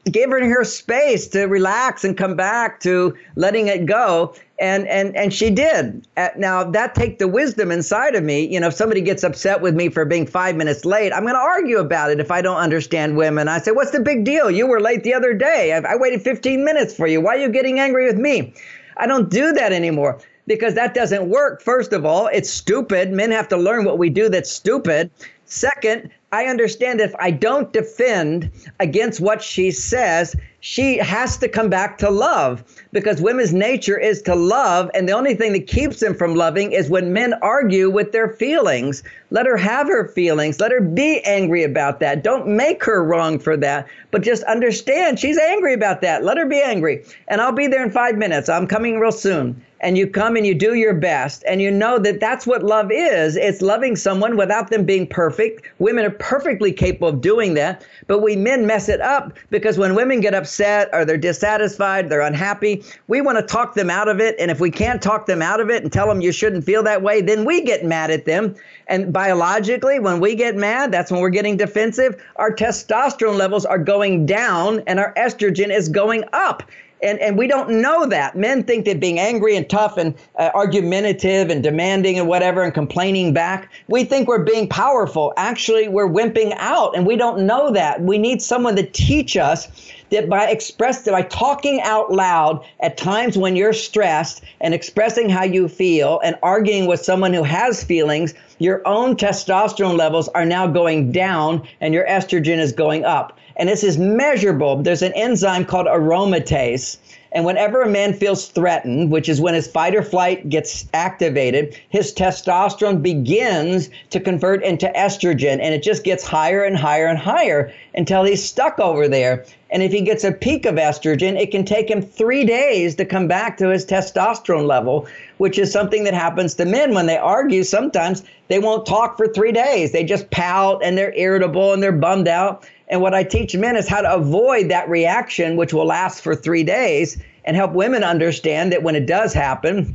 give her space to relax and come back to letting it go. And she did. Now, that takes the wisdom inside of me. If somebody gets upset with me for being 5 minutes late, I'm going to argue about it if I don't understand women. I say, what's the big deal? You were late the other day. I waited 15 minutes for you. Why are you getting angry with me? I don't do that anymore because that doesn't work. First of all, it's stupid. Men have to learn what we do that's stupid. Second, I understand if I don't defend against what she says, she has to come back to love because women's nature is to love. And the only thing that keeps them from loving is when men argue with their feelings. Let her have her feelings. Let her be angry about that. Don't make her wrong for that, but just understand she's angry about that. Let her be angry. And I'll be there in 5 minutes. I'm coming real soon. And you come and you do your best. And you know that that's what love is. It's loving someone without them being perfect. Women are perfectly capable of doing that. But we men mess it up because when women get upset or they're dissatisfied, they're unhappy, we want to talk them out of it. And if we can't talk them out of it and tell them you shouldn't feel that way, then we get mad at them. And biologically, when we get mad, that's when we're getting defensive. Our testosterone levels are going down and our estrogen is going up. And we don't know that. Men think that being angry and tough and argumentative and demanding and whatever and complaining back, we think we're being powerful. Actually, we're wimping out, and we don't know that. We need someone to teach us that by talking out loud at times when you're stressed and expressing how you feel and arguing with someone who has feelings, your own testosterone levels are now going down and your estrogen is going up. And this is measurable. There's an enzyme called aromatase. And whenever a man feels threatened, which is when his fight or flight gets activated, his testosterone begins to convert into estrogen. And it just gets higher and higher and higher until he's stuck over there. And if he gets a peak of estrogen, it can take him 3 days to come back to his testosterone level, which is something that happens to men when they argue. Sometimes they won't talk for 3 days. They just pout and they're irritable and they're bummed out. And what I teach men is how to avoid that reaction, which will last for 3 days, and help women understand that when it does happen,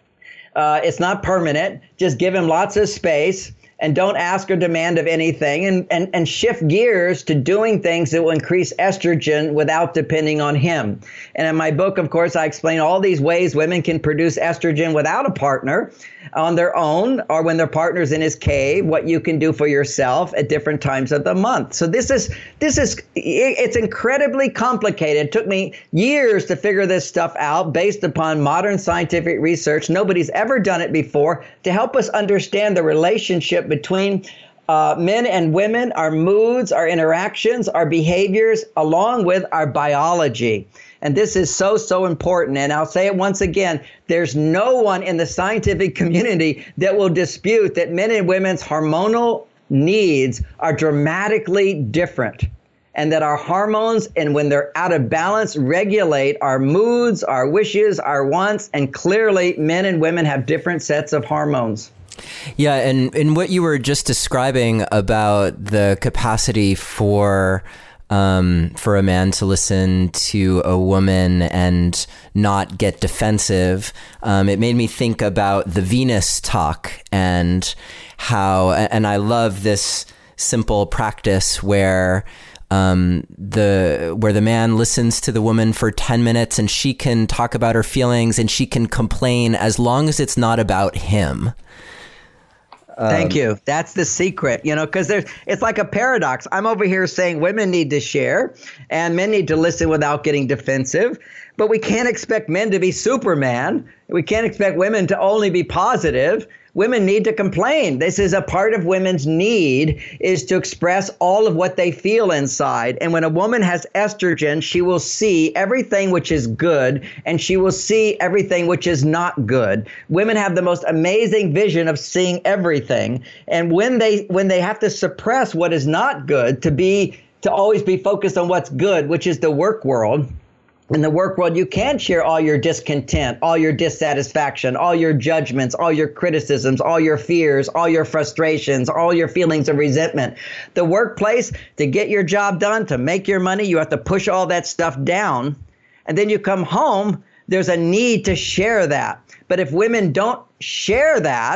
it's not permanent. Just give him lots of space and don't ask or demand of anything, and shift gears to doing things that will increase estrogen without depending on him. And in my book, of course, I explain all these ways women can produce estrogen without a partner on their own, or when their partner's in his cave, what you can do for yourself at different times of the month. So it's incredibly complicated. It took me years to figure this stuff out based upon modern scientific research. Nobody's ever done it before to help us understand the relationship between men and women, our moods, our interactions, our behaviors, along with our biology. And this is so, so important. And I'll say it once again, there's no one in the scientific community that will dispute that men and women's hormonal needs are dramatically different. And that our hormones, and when they're out of balance, regulate our moods, our wishes, our wants. And clearly, men and women have different sets of hormones. Yeah, and in what you were just describing about the capacity for a man to listen to a woman and not get defensive, it made me think about the Venus talk and how, and I love this simple practice where the man listens to the woman for 10 minutes and she can talk about her feelings and she can complain as long as it's not about him. Thank you. That's the secret, because it's like a paradox. I'm over here saying women need to share and men need to listen without getting defensive, but we can't expect men to be Superman. We can't expect women to only be positive. Women need to complain. This is a part of women's need, is to express all of what they feel inside. And when a woman has estrogen, she will see everything which is good and she will see everything which is not good. Women have the most amazing vision of seeing everything. And when they have to suppress what is not good to always be focused on what's good, which is the work world. In the work world, you can't share all your discontent, all your dissatisfaction, all your judgments, all your criticisms, all your fears, all your frustrations, all your feelings of resentment. The workplace, to get your job done, to make your money, you have to push all that stuff down. And then you come home, there's a need to share that. But if women don't share that,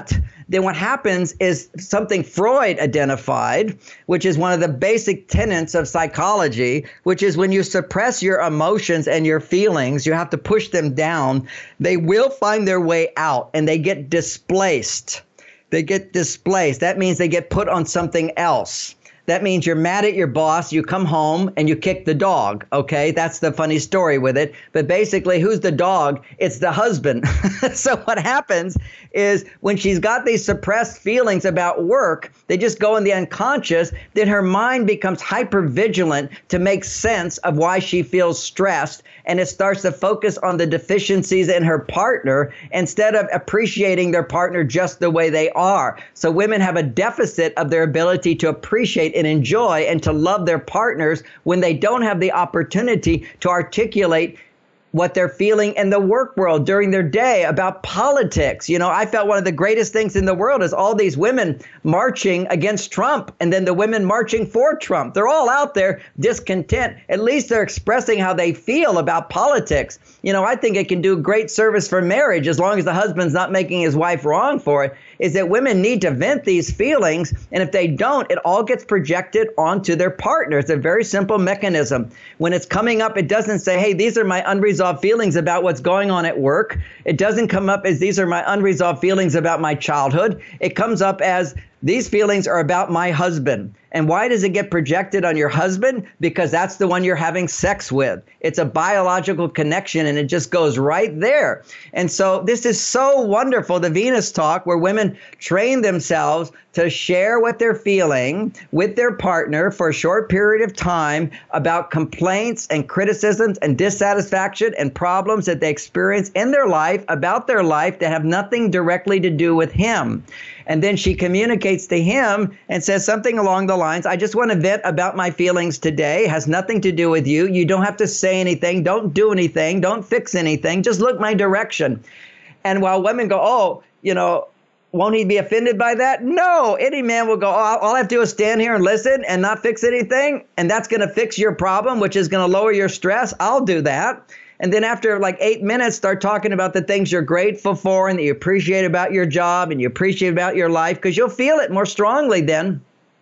then what happens is something Freud identified, which is one of the basic tenets of psychology, which is when you suppress your emotions and your feelings, you have to push them down, they will find their way out and they get displaced. They get displaced. That means they get put on something else. That means you're mad at your boss, you come home and you kick the dog, okay? That's the funny story with it. But basically, who's the dog? It's the husband. So what happens is when she's got these suppressed feelings about work, they just go in the unconscious, then her mind becomes hypervigilant to make sense of why she feels stressed. And it starts to focus on the deficiencies in her partner instead of appreciating their partner just the way they are. So women have a deficit of their ability to appreciate and enjoy and to love their partners when they don't have the opportunity to articulate what they're feeling in the work world during their day about politics. You know, I felt one of the greatest things in the world is all these women marching against Trump and then the women marching for Trump. They're all out there discontent. At least they're expressing how they feel about politics. You know, I think it can do great service for marriage as long as the husband's not making his wife wrong for it, is that women need to vent these feelings. And if they don't, it all gets projected onto their partner. It's a very simple mechanism. When it's coming up, it doesn't say, hey, these are my unresolved feelings about what's going on at work. It doesn't come up as these are my unresolved feelings about my childhood. It comes up as these feelings are about my husband. And why does it get projected on your husband? Because that's the one you're having sex with. It's a biological connection and it just goes right there. And so this is so wonderful, the Venus Talk, where women train themselves to share what they're feeling with their partner for a short period of time about complaints and criticisms and dissatisfaction and problems that they experience in their life, about their life that have nothing directly to do with him. And then she communicates to him and says something along the lines, I just want to vent about my feelings today. It has nothing to do with you. You don't have to say anything. Don't do anything. Don't fix anything. Just look my direction. And while women go, oh, you know, won't he be offended by that? No, any man will go, oh, all I have to do is stand here and listen and not fix anything. And that's going to fix your problem, which is going to lower your stress. I'll do that. And then after like 8 minutes, start talking about the things you're grateful for and that you appreciate about your job and you appreciate about your life, because you'll feel it more strongly then.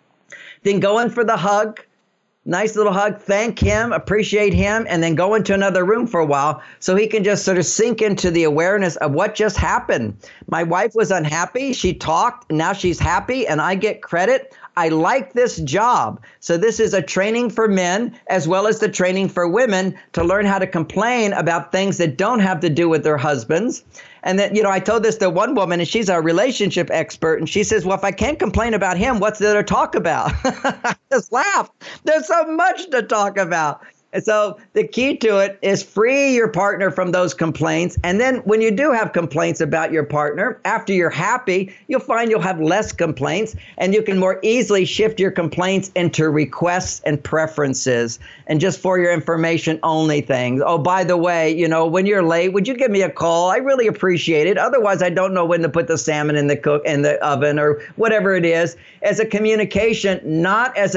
Then go in for the hug, nice little hug, thank him, appreciate him, and then go into another room for a while so he can just sort of sink into the awareness of what just happened. My wife was unhappy. She talked, and now she's happy, and I get credit. I like this job. So this is a training for men as well as the training for women to learn how to complain about things that don't have to do with their husbands. And then, you know, I told this to one woman, and she's our relationship expert, and she says, well, if I can't complain about him, what's there to talk about? I just laughed. There's so much to talk about. And so the key to it is free your partner from those complaints. And then when you do have complaints about your partner, after you're happy, you'll find you'll have less complaints and you can more easily shift your complaints into requests and preferences and just for your information only things. Oh, by the way, you know, when you're late, would you give me a call? I really appreciate it. Otherwise, I don't know when to put the salmon in the oven or whatever it is, as a communication, not as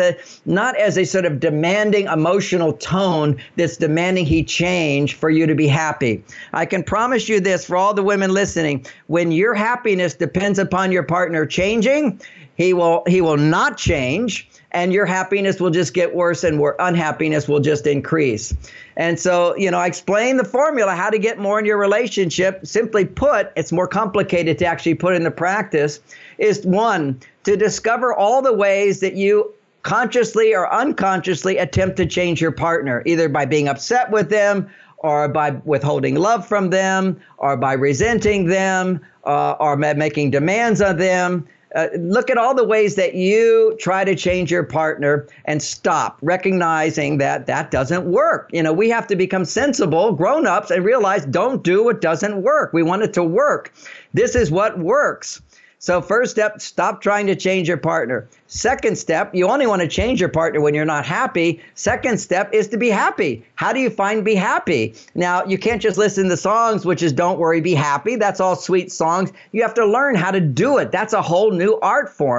a sort of demanding emotional tone that's demanding he change for you to be happy. I can promise you this for all the women listening, when your happiness depends upon your partner changing, he will not change, and your happiness will just get worse and unhappiness will just increase. And so, you know, I explain the formula, how to get more in your relationship. Simply put, it's more complicated to actually put into practice, is one, to discover all the ways that you consciously or unconsciously attempt to change your partner, either by being upset with them or by withholding love from them or by resenting them or making demands on them. Look at all the ways that you try to change your partner and stop, recognizing that that doesn't work. You know, we have to become sensible grown-ups and realize don't do what doesn't work. We want it to work. This is what works. So first step, stop trying to change your partner. Second step, you only want to change your partner when you're not happy. Second step is to be happy. How do you find be happy? Now, you can't just listen to songs, which is don't worry, be happy. That's all sweet songs. You have to learn how to do it. That's a whole new art form.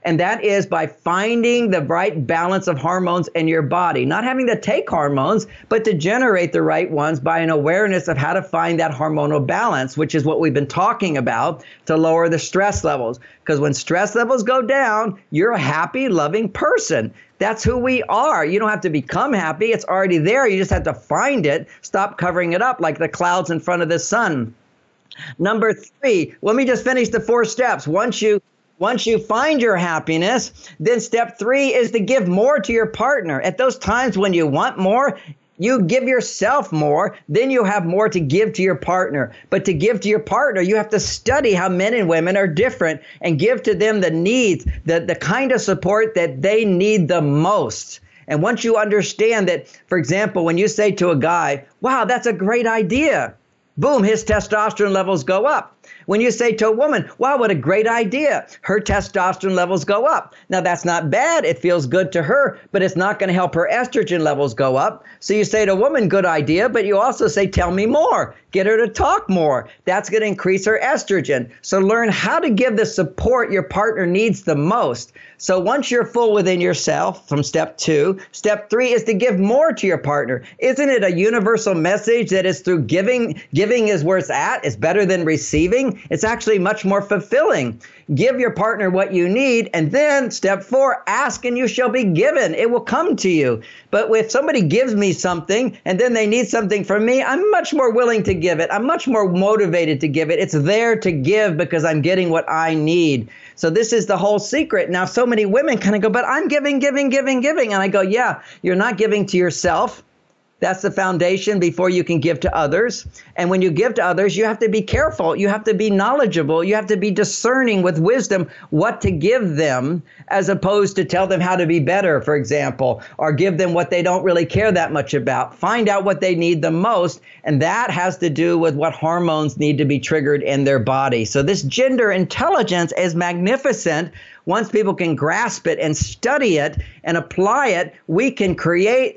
And that is by finding the right balance of hormones in your body, not having to take hormones, but to generate the right ones by an awareness of how to find that hormonal balance, which is what we've been talking about to lower the stress levels. Because when stress levels go down, you're a happy, loving person. That's who we are. You don't have to become happy. It's already there. You just have to find it. Stop covering it up like the clouds in front of the sun. Number 3, let me just finish the 4 steps. Once you find your happiness, then step 3 is to give more to your partner. At those times when you want more, you give yourself more, then you have more to give to your partner. But to give to your partner, you have to study how men and women are different and give to them the needs, the kind of support that they need the most. And once you understand that, for example, when you say to a guy, wow, that's a great idea, boom, his testosterone levels go up. When you say to a woman, wow, what a great idea, her testosterone levels go up. Now, that's not bad. It feels good to her, but it's not going to help her estrogen levels go up. So you say to a woman, good idea, but you also say, tell me more. Get her to talk more. That's going to increase her estrogen. So learn how to give the support your partner needs the most. So once you're full within yourself from step 2, step 3 is to give more to your partner. Isn't it a universal message that is through giving is where it's at? It's better than receiving. It's actually much more fulfilling. Give your partner what you need. And then step 4, ask and you shall be given. It will come to you. But if somebody gives me something and then they need something from me, I'm much more willing to give it. I'm much more motivated to give it. It's there to give because I'm getting what I need. So this is the whole secret. Now, so many women kind of go, but I'm giving. And I go, yeah, you're not giving to yourself. That's the foundation before you can give to others. And when you give to others, you have to be careful. You have to be knowledgeable. You have to be discerning with wisdom what to give them, as opposed to tell them how to be better, for example, or give them what they don't really care that much about. Find out what they need the most. And that has to do with what hormones need to be triggered in their body. So this gender intelligence is magnificent. Once people can grasp it and study it and apply it, we can create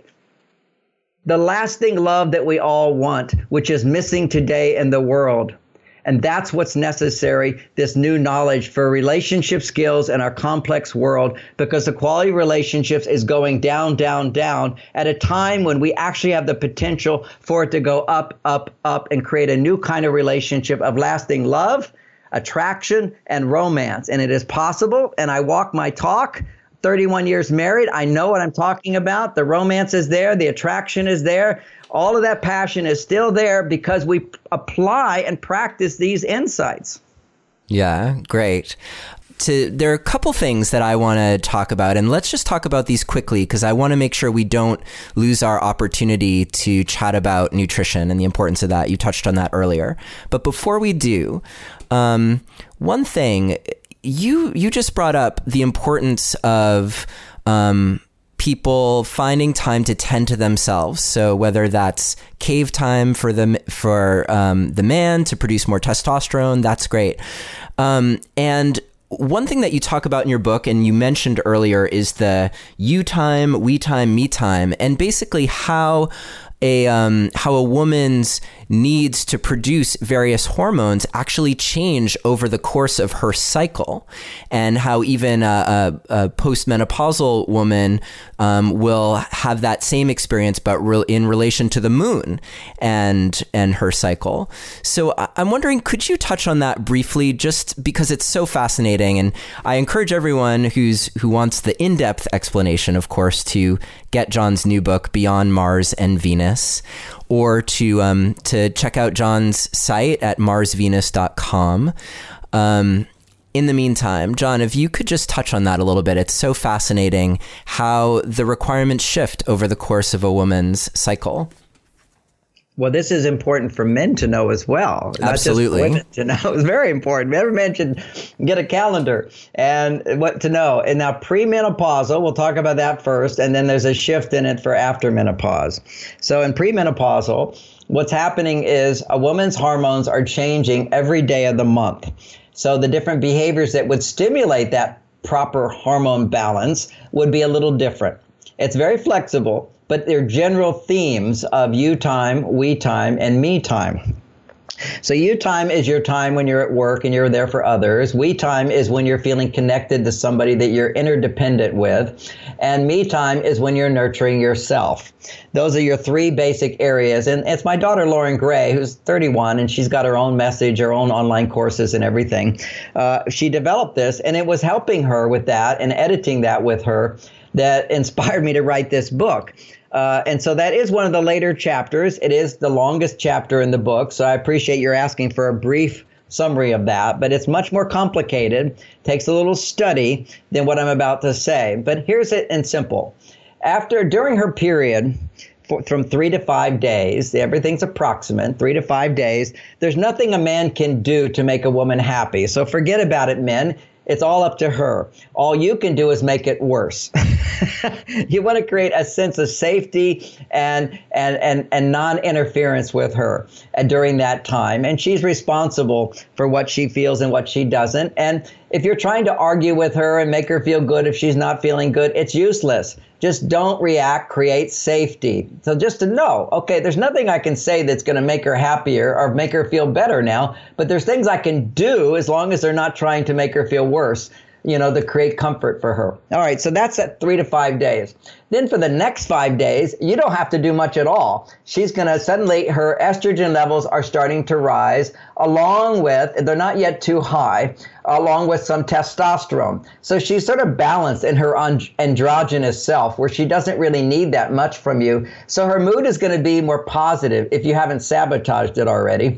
the lasting love that we all want, which is missing today in the world. And that's what's necessary, this new knowledge for relationship skills in our complex world, because the quality of relationships is going down, down, down at a time when we actually have the potential for it to go up, up, up and create a new kind of relationship of lasting love, attraction, and romance. And it is possible, and I walk my talk. 31 years married, I know what I'm talking about. The romance is there. The attraction is there. All of that passion is still there because we apply and practice these insights. Yeah, great. There are a couple things that I want to talk about, and let's just talk about these quickly because I want to make sure we don't lose our opportunity to chat about nutrition and the importance of that. You touched on that earlier. But before we do, one thing, you just brought up the importance of people finding time to tend to themselves. So whether that's cave time for the man to produce more testosterone, that's great. And one thing that you talk about in your book, and you mentioned earlier, is the you time, we time, me time, and basically how a woman's needs to produce various hormones actually change over the course of her cycle, and how even a postmenopausal woman will have that same experience, but in relation to the moon and her cycle. So I'm wondering, could you touch on that briefly, just because it's so fascinating? And I encourage everyone who wants the in-depth explanation, of course, to get John's new book, Beyond Mars and Venus, or to check out John's site at marsvenus.com. In the meantime, John, if you could just touch on that a little bit. It's so fascinating how the requirements shift over the course of a woman's cycle. Well, this is important for men to know as well. Absolutely. Not just women to know. It's very important. Every man should get a calendar and what to know. And now premenopausal, we'll talk about that first, and then there's a shift in it for after menopause. So in premenopausal, what's happening is a woman's hormones are changing every day of the month. So the different behaviors that would stimulate that proper hormone balance would be a little different. It's very flexible, but they're general themes of you time, we time, and me time. So you time is your time when you're at work and you're there for others. We time is when you're feeling connected to somebody that you're interdependent with. And me time is when you're nurturing yourself. Those are your three basic areas. And it's my daughter, Lauren Gray, who's 31, and she's got her own message, her own online courses and everything. She developed this, and it was helping her with that and editing that with her that inspired me to write this book. And so that is one of the later chapters. It is the longest chapter in the book. So I appreciate you're asking for a brief summary of that, but it's much more complicated, takes a little study than what I'm about to say. But here's it in simple. During her period, from 3 to 5 days, everything's approximate, 3 to 5 days, there's nothing a man can do to make a woman happy. So forget about it, men. It's all up to her. All you can do is make it worse. You want to create a sense of safety and non-interference with her during that time. And she's responsible for what she feels and what she doesn't. And if you're trying to argue with her and make her feel good if she's not feeling good, it's useless. Just don't react, create safety. So just to know, okay, there's nothing I can say that's going to make her happier or make her feel better now, but there's things I can do as long as they're not trying to make her feel worse, to create comfort for her. All right, so that's at 3 to 5 days. Then for the next 5 days, you don't have to do much at all. She's going to suddenly, her estrogen levels are starting to rise along with, they're not yet too high, along with some testosterone. So she's sort of balanced in her androgynous self where she doesn't really need that much from you. So her mood is going to be more positive if you haven't sabotaged it already.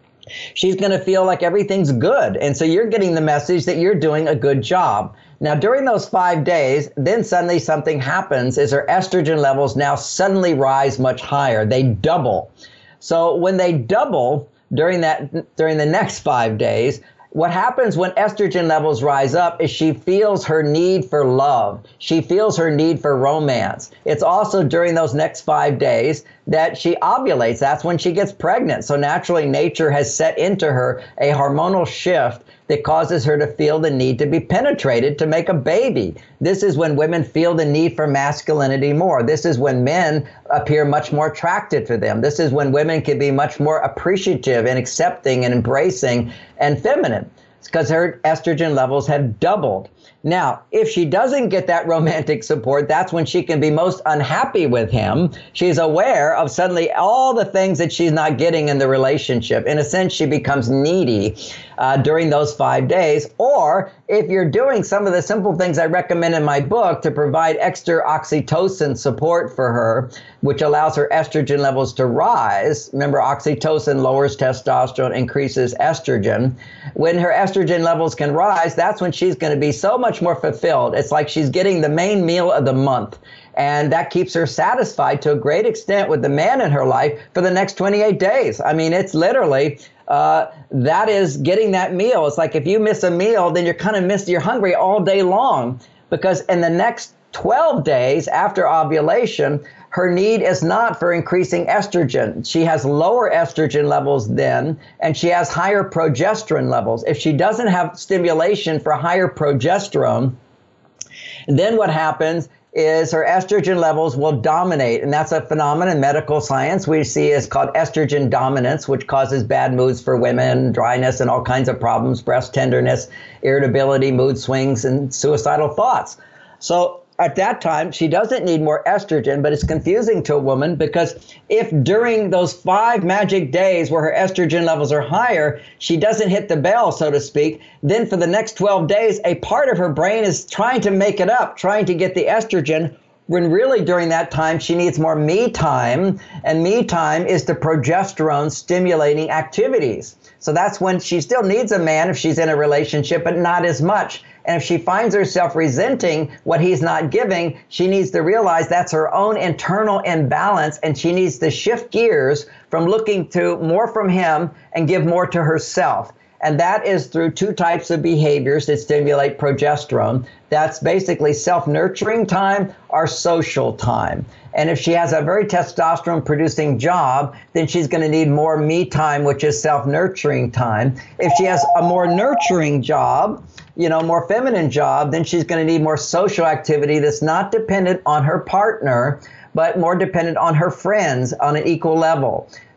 She's going to feel like everything's good. And so you're getting the message that you're doing a good job. Now, during those 5 days, then suddenly something happens is her estrogen levels now suddenly rise much higher. They double. So when they double during the next 5 days, what happens when estrogen levels rise up is she feels her need for love. She feels her need for romance. It's also during those next 5 days that she ovulates. That's when she gets pregnant. So naturally, nature has set into her a hormonal shift that causes her to feel the need to be penetrated to make a baby. This is when women feel the need for masculinity more. This is when men appear much more attracted to them. This is when women can be much more appreciative and accepting and embracing and feminine. It's because her estrogen levels have doubled. Now, if she doesn't get that romantic support, that's when she can be most unhappy with him. She's aware of suddenly all the things that she's not getting in the relationship. In a sense, she becomes needy during those 5 days. Or if you're doing some of the simple things I recommend in my book to provide extra oxytocin support for her, which allows her estrogen levels to rise. Remember, oxytocin lowers testosterone, increases estrogen. When her estrogen levels can rise, that's when she's going to be so much more fulfilled. It's like she's getting the main meal of the month. And that keeps her satisfied to a great extent with the man in her life for the next 28 days. I mean, it's literally, that is getting that meal. It's like if you miss a meal, then you're hungry all day long, because in the next 12 days after ovulation, her need is not for increasing estrogen. She has lower estrogen levels then, and she has higher progesterone levels. If she doesn't have stimulation for higher progesterone, then what happens is her estrogen levels will dominate. And that's a phenomenon in medical science we see is called estrogen dominance, which causes bad moods for women, dryness and all kinds of problems, breast tenderness, irritability, mood swings, and suicidal thoughts. So at that time, she doesn't need more estrogen, but it's confusing to a woman because if during those 5 magic days where her estrogen levels are higher, she doesn't hit the bell, so to speak, then for the next 12 days, a part of her brain is trying to make it up, trying to get the estrogen, when really during that time, she needs more me time, and me time is the progesterone stimulating activities. So that's when she still needs a man if she's in a relationship, but not as much. And if she finds herself resenting what he's not giving, she needs to realize that's her own internal imbalance, and she needs to shift gears from looking to more from him and give more to herself. And that is through 2 types of behaviors that stimulate progesterone. That's basically self-nurturing time or social time. And if she has a very testosterone-producing job, then she's going to need more me time, which is self-nurturing time. If she has a more nurturing job, more feminine job, then she's going to need more social activity that's not dependent on her partner, but more dependent on her friends on an equal level.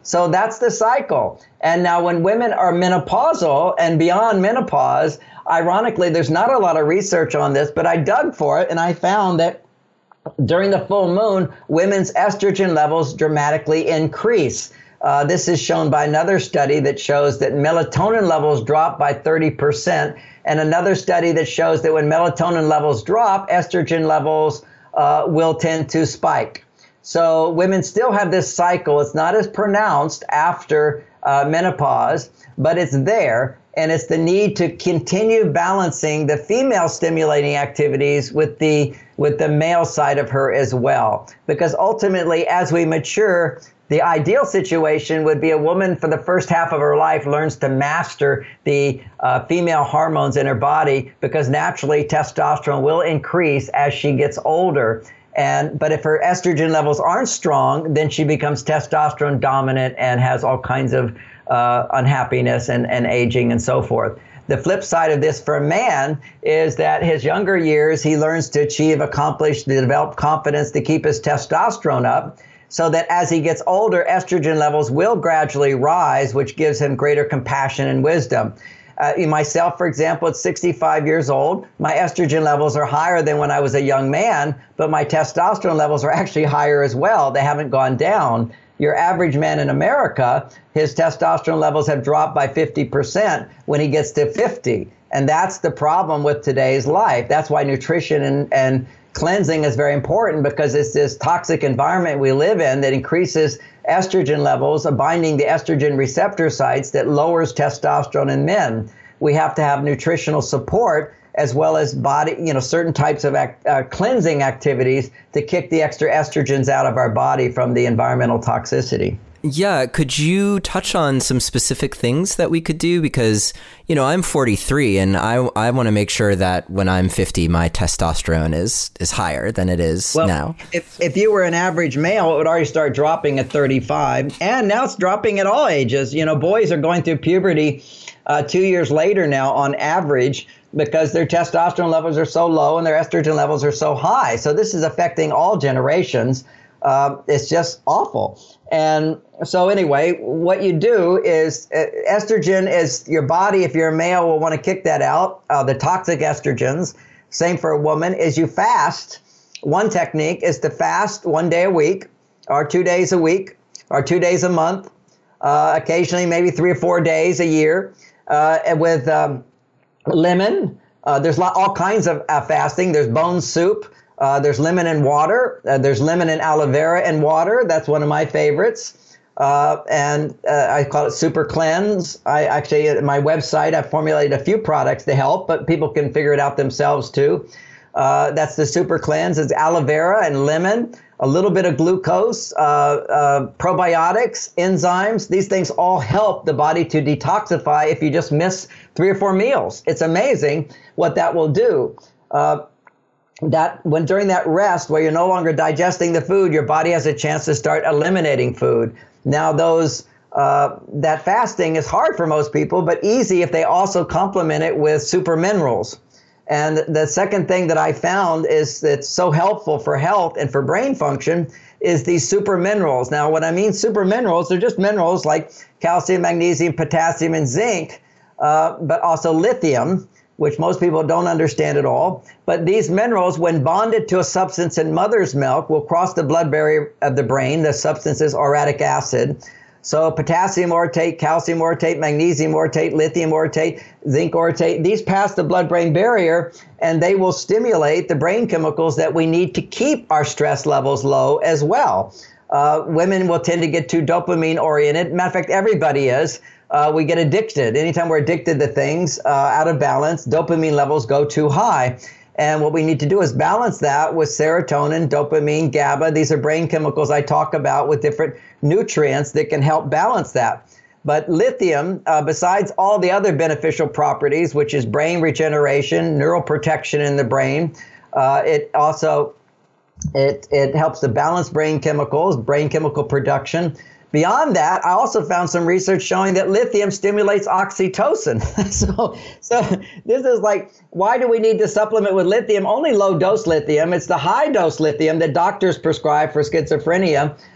So that's the cycle. And now when women are menopausal and beyond menopause, ironically, there's not a lot of research on this, but I dug for it and I found that during the full moon, women's estrogen levels dramatically increase. This is shown by another study that shows that melatonin levels drop by 30%, and another study that shows that when melatonin levels drop, estrogen levels will tend to spike. So women still have this cycle. It's not as pronounced after menopause, but it's there. And it's the need to continue balancing the female stimulating activities with the male side of her as well. Because ultimately, as we mature, the ideal situation would be a woman for the first half of her life learns to master the female hormones in her body, because naturally testosterone will increase as she gets older. But if her estrogen levels aren't strong, then she becomes testosterone dominant and has all kinds of unhappiness and aging and so forth. The flip side of this for a man is that his younger years, he learns to achieve, accomplish, to develop confidence to keep his testosterone up, so that as he gets older, estrogen levels will gradually rise, which gives him greater compassion and wisdom. Myself, for example, at 65 years old, my estrogen levels are higher than when I was a young man, but my testosterone levels are actually higher as well. They haven't gone down. Your average man in America, his testosterone levels have dropped by 50% when he gets to 50. And that's the problem with today's life. That's why nutrition and cleansing is very important, because it's this toxic environment we live in that increases estrogen levels, binding the estrogen receptor sites that lowers testosterone in men. We have to have nutritional support as well as certain types of cleansing activities to kick the extra estrogens out of our body from the environmental toxicity. Yeah, could you touch on some specific things that we could do? Because, I'm 43 and I want to make sure that when I'm 50, my testosterone is higher than it is now. If you were an average male, it would already start dropping at 35. And now it's dropping at all ages. Boys are going through puberty 2 years later now on average, because their testosterone levels are so low and their estrogen levels are so high. So this is affecting all generations. It's just awful. And so anyway, what you do is estrogen is your body, if you're a male, will want to kick that out, the toxic estrogens. Same for a woman, is you fast. One technique is to fast 1 day a week or 2 days a week or 2 days a month, occasionally maybe 3 or 4 days a year with lemon. There's all kinds of fasting. There's bone soup. There's lemon and water. There's lemon and aloe vera and water. That's one of my favorites. I call it Super Cleanse. At my website, I've formulated a few products to help, but people can figure it out themselves too. That's the Super Cleanse. It's aloe vera and lemon, a little bit of glucose, probiotics, enzymes. These things all help the body to detoxify if you just miss 3 or 4 meals. It's amazing what that will do. During that rest where you're no longer digesting the food, your body has a chance to start eliminating food. Now that fasting is hard for most people, but easy if they also complement it with super minerals. And the second thing that I found is that's so helpful for health and for brain function is these super minerals. Now, when I mean super minerals, they're just minerals like calcium, magnesium, potassium, and zinc, but also lithium, which most people don't understand at all. But these minerals, when bonded to a substance in mother's milk, will cross the blood barrier of the brain. The substance is uric acid. So potassium orotate, calcium orotate, magnesium orotate, lithium orotate, zinc orotate, these pass the blood-brain barrier, and they will stimulate the brain chemicals that we need to keep our stress levels low as well. Women will tend to get too dopamine-oriented. Matter of fact, everybody is. We get addicted. Anytime we're addicted to things out of balance, dopamine levels go too high. And what we need to do is balance that with serotonin, dopamine, GABA. These are brain chemicals I talk about with different nutrients that can help balance that. But lithium, besides all the other beneficial properties, which is brain regeneration, neural protection in the brain, it also helps to balance brain chemicals, brain chemical production. Beyond that, I also found some research showing that lithium stimulates oxytocin. So this is like, why do we need to supplement with lithium? Only low-dose lithium. It's the high-dose lithium that doctors prescribe for schizophrenia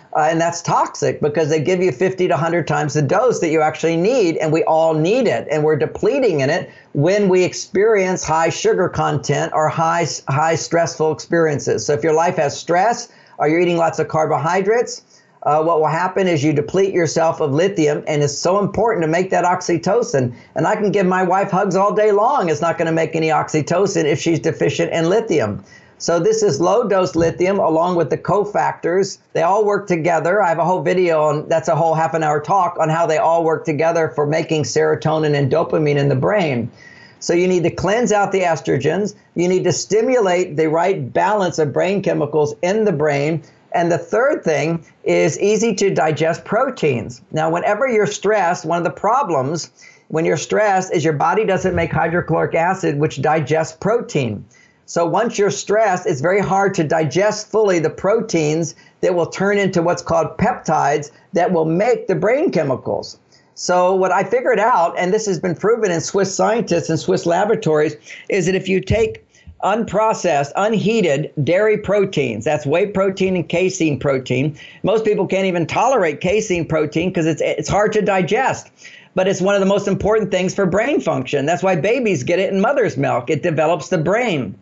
And that's toxic because they give you 50 to 100 times the dose that you actually need, and we all need it, and we're depleting in it when we experience high sugar content or high stressful experiences. So if your life has stress or you're eating lots of carbohydrates, what will happen is you deplete yourself of lithium, and it's so important to make that oxytocin. And I can give my wife hugs all day long. It's not going to make any oxytocin if she's deficient in lithium. So this is low-dose lithium along with the cofactors. They all work together. I have a whole video on, that's a whole half-an-hour talk on how they all work together for making serotonin and dopamine in the brain. So you need to cleanse out the estrogens. You need to stimulate the right balance of brain chemicals in the brain. And the third thing is easy to digest proteins. Now, whenever you're stressed, one of the problems when you're stressed is your body doesn't make hydrochloric acid, which digests protein. So once you're stressed, it's very hard to digest fully the proteins that will turn into what's called peptides that will make the brain chemicals. So what I figured out, and this has been proven in Swiss scientists and Swiss laboratories, is that if you take unprocessed, unheated dairy proteins, that's whey protein and casein protein. Most people can't even tolerate casein protein because it's hard to digest. But it's one of the most important things for brain function. That's why babies get it in mother's milk. It develops the brain.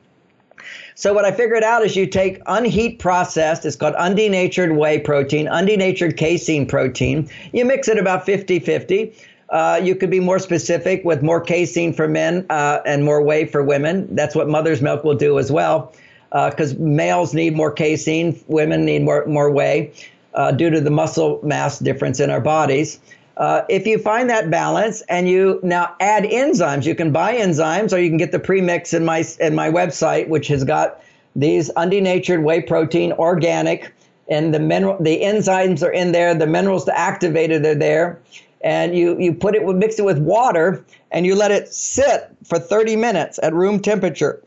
So what I figured out is you take unheat processed, it's called undenatured whey protein, undenatured casein protein. You mix it about 50-50. You could be more specific with more casein for men and more whey for women. That's what mother's milk will do as well, because males need more casein, women need more whey due to the muscle mass difference in our bodies. If you find that balance and you now add enzymes, you can buy enzymes or you can get the premix in my website, which has got these undenatured whey protein, organic, and the enzymes are in there, the minerals to activate it are there. And you mix it with water and you let it sit for 30 minutes at room temperature,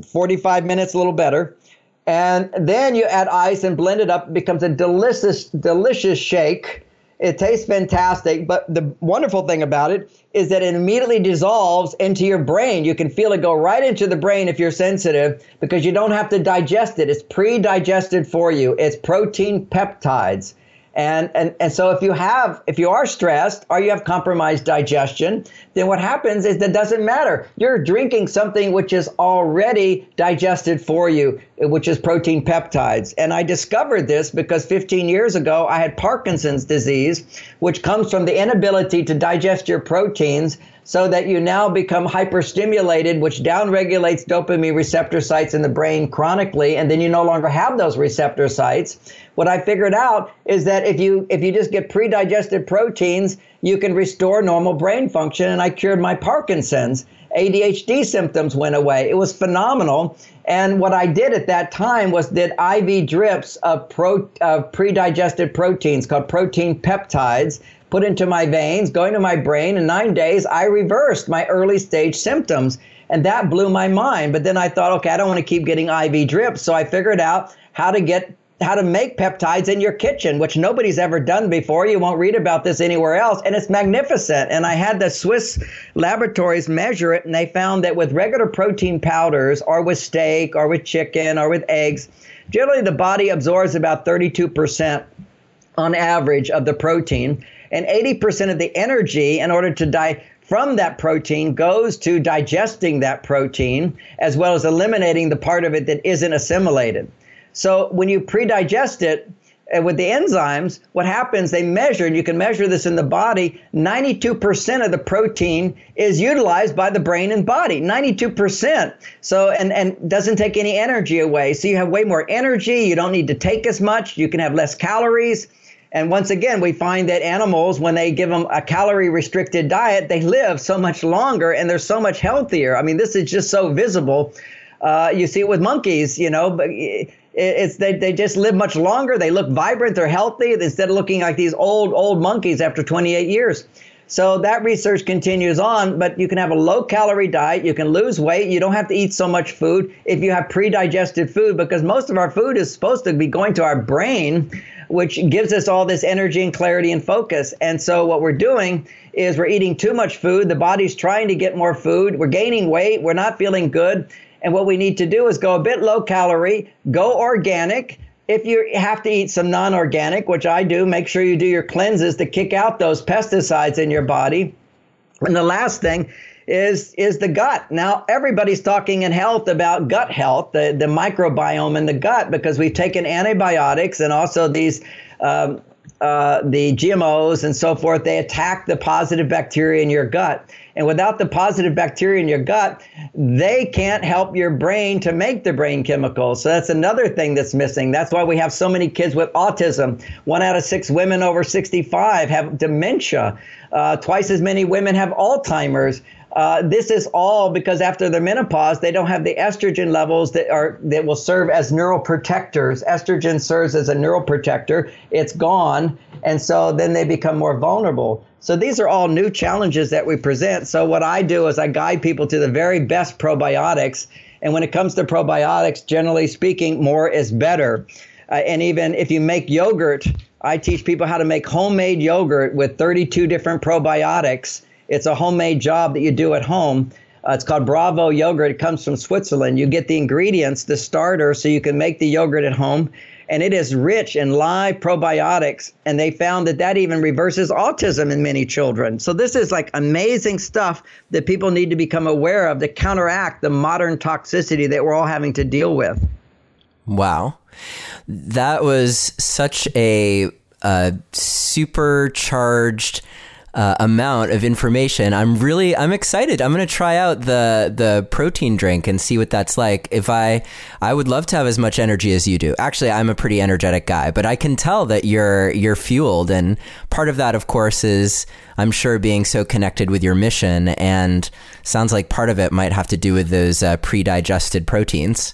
45 minutes, a little better. And then you add ice and blend it up. It becomes a delicious shake. It tastes fantastic, but the wonderful thing about it is that it immediately dissolves into your brain. You can feel it go right into the brain if you're sensitive because you don't have to digest it. It's pre-digested for you. It's protein peptides. And so if you are stressed or you have compromised digestion, then what happens is that doesn't matter. You're drinking something which is already digested for you, which is protein peptides. And I discovered this because 15 years ago, I had Parkinson's disease, which comes from the inability to digest your proteins so that you now become hyperstimulated, which downregulates dopamine receptor sites in the brain chronically, and then you no longer have those receptor sites. What I figured out is that if you just get pre-digested proteins, you can restore normal brain function, and I cured my Parkinson's. ADHD symptoms went away. It was phenomenal. And what I did at that time was did IV drips of pre-digested proteins called protein peptides, put into my veins, going to my brain. In 9 days, I reversed my early stage symptoms. And that blew my mind. But then I thought, okay, I don't want to keep getting IV drips. So I figured out how to make peptides in your kitchen, which nobody's ever done before. You won't read about this anywhere else. And it's magnificent. And I had the Swiss laboratories measure it, and they found that with regular protein powders or with steak or with chicken or with eggs, generally the body absorbs about 32% on average of the protein. And 80% of the energy in order to from that protein goes to digesting that protein, as well as eliminating the part of it that isn't assimilated. So when you pre-digest it with the enzymes, what happens, they measure, and you can measure this in the body, 92% of the protein is utilized by the brain and body, 92%. So, and doesn't take any energy away. So you have way more energy. You don't need to take as much. You can have less calories. And once again, we find that animals, when they give them a calorie-restricted diet, they live so much longer and they're so much healthier. I mean, this is just so visible. You see it with monkeys, but they just live much longer. They look vibrant. They're healthy instead of looking like these old monkeys after 28 years. So that research continues on, but you can have a low-calorie diet. You can lose weight. You don't have to eat so much food if you have pre-digested food, because most of our food is supposed to be going to our brain, which gives us all this energy and clarity and focus. And so what we're doing is we're eating too much food. The body's trying to get more food. We're gaining weight. We're not feeling good. And what we need to do is go a bit low calorie, go organic. if you have to eat some non-organic, which I do, make sure you do your cleanses to kick out those pesticides in your body. And the last thing is the gut. Now, everybody's talking in health about gut health, the microbiome in the gut, because we've taken antibiotics and also these the GMOs and so forth. They attack the positive bacteria in your gut. And without the positive bacteria in your gut, they can't help your brain to make the brain chemicals. So that's another thing that's missing. That's why we have so many kids with autism. 1 out of 6 women over 65 have dementia. Twice as many women have Alzheimer's. This is all because after their menopause, they don't have the estrogen levels that will serve as neuroprotectors. Estrogen serves as a neuroprotector. It's gone. And so then they become more vulnerable. So these are all new challenges that we present. So what I do is I guide people to the very best probiotics. And when it comes to probiotics, generally speaking, more is better. And even if you make yogurt, I teach people how to make homemade yogurt with 32 different probiotics. It's a homemade job that you do at home. It's called Bravo yogurt. It comes from Switzerland. You get the ingredients, the starter, so you can make the yogurt at home. And it is rich in live probiotics. And they found that even reverses autism in many children. So this is like amazing stuff that people need to become aware of to counteract the modern toxicity that we're all having to deal with. Wow. That was such a supercharged amount of information. I'm excited. I'm going to try out the protein drink and see what that's like. I would love to have as much energy as you do. Actually, I'm a pretty energetic guy, but I can tell that you're fueled. And part of that, of course, is I'm sure being so connected with your mission, and sounds like part of it might have to do with those pre-digested proteins.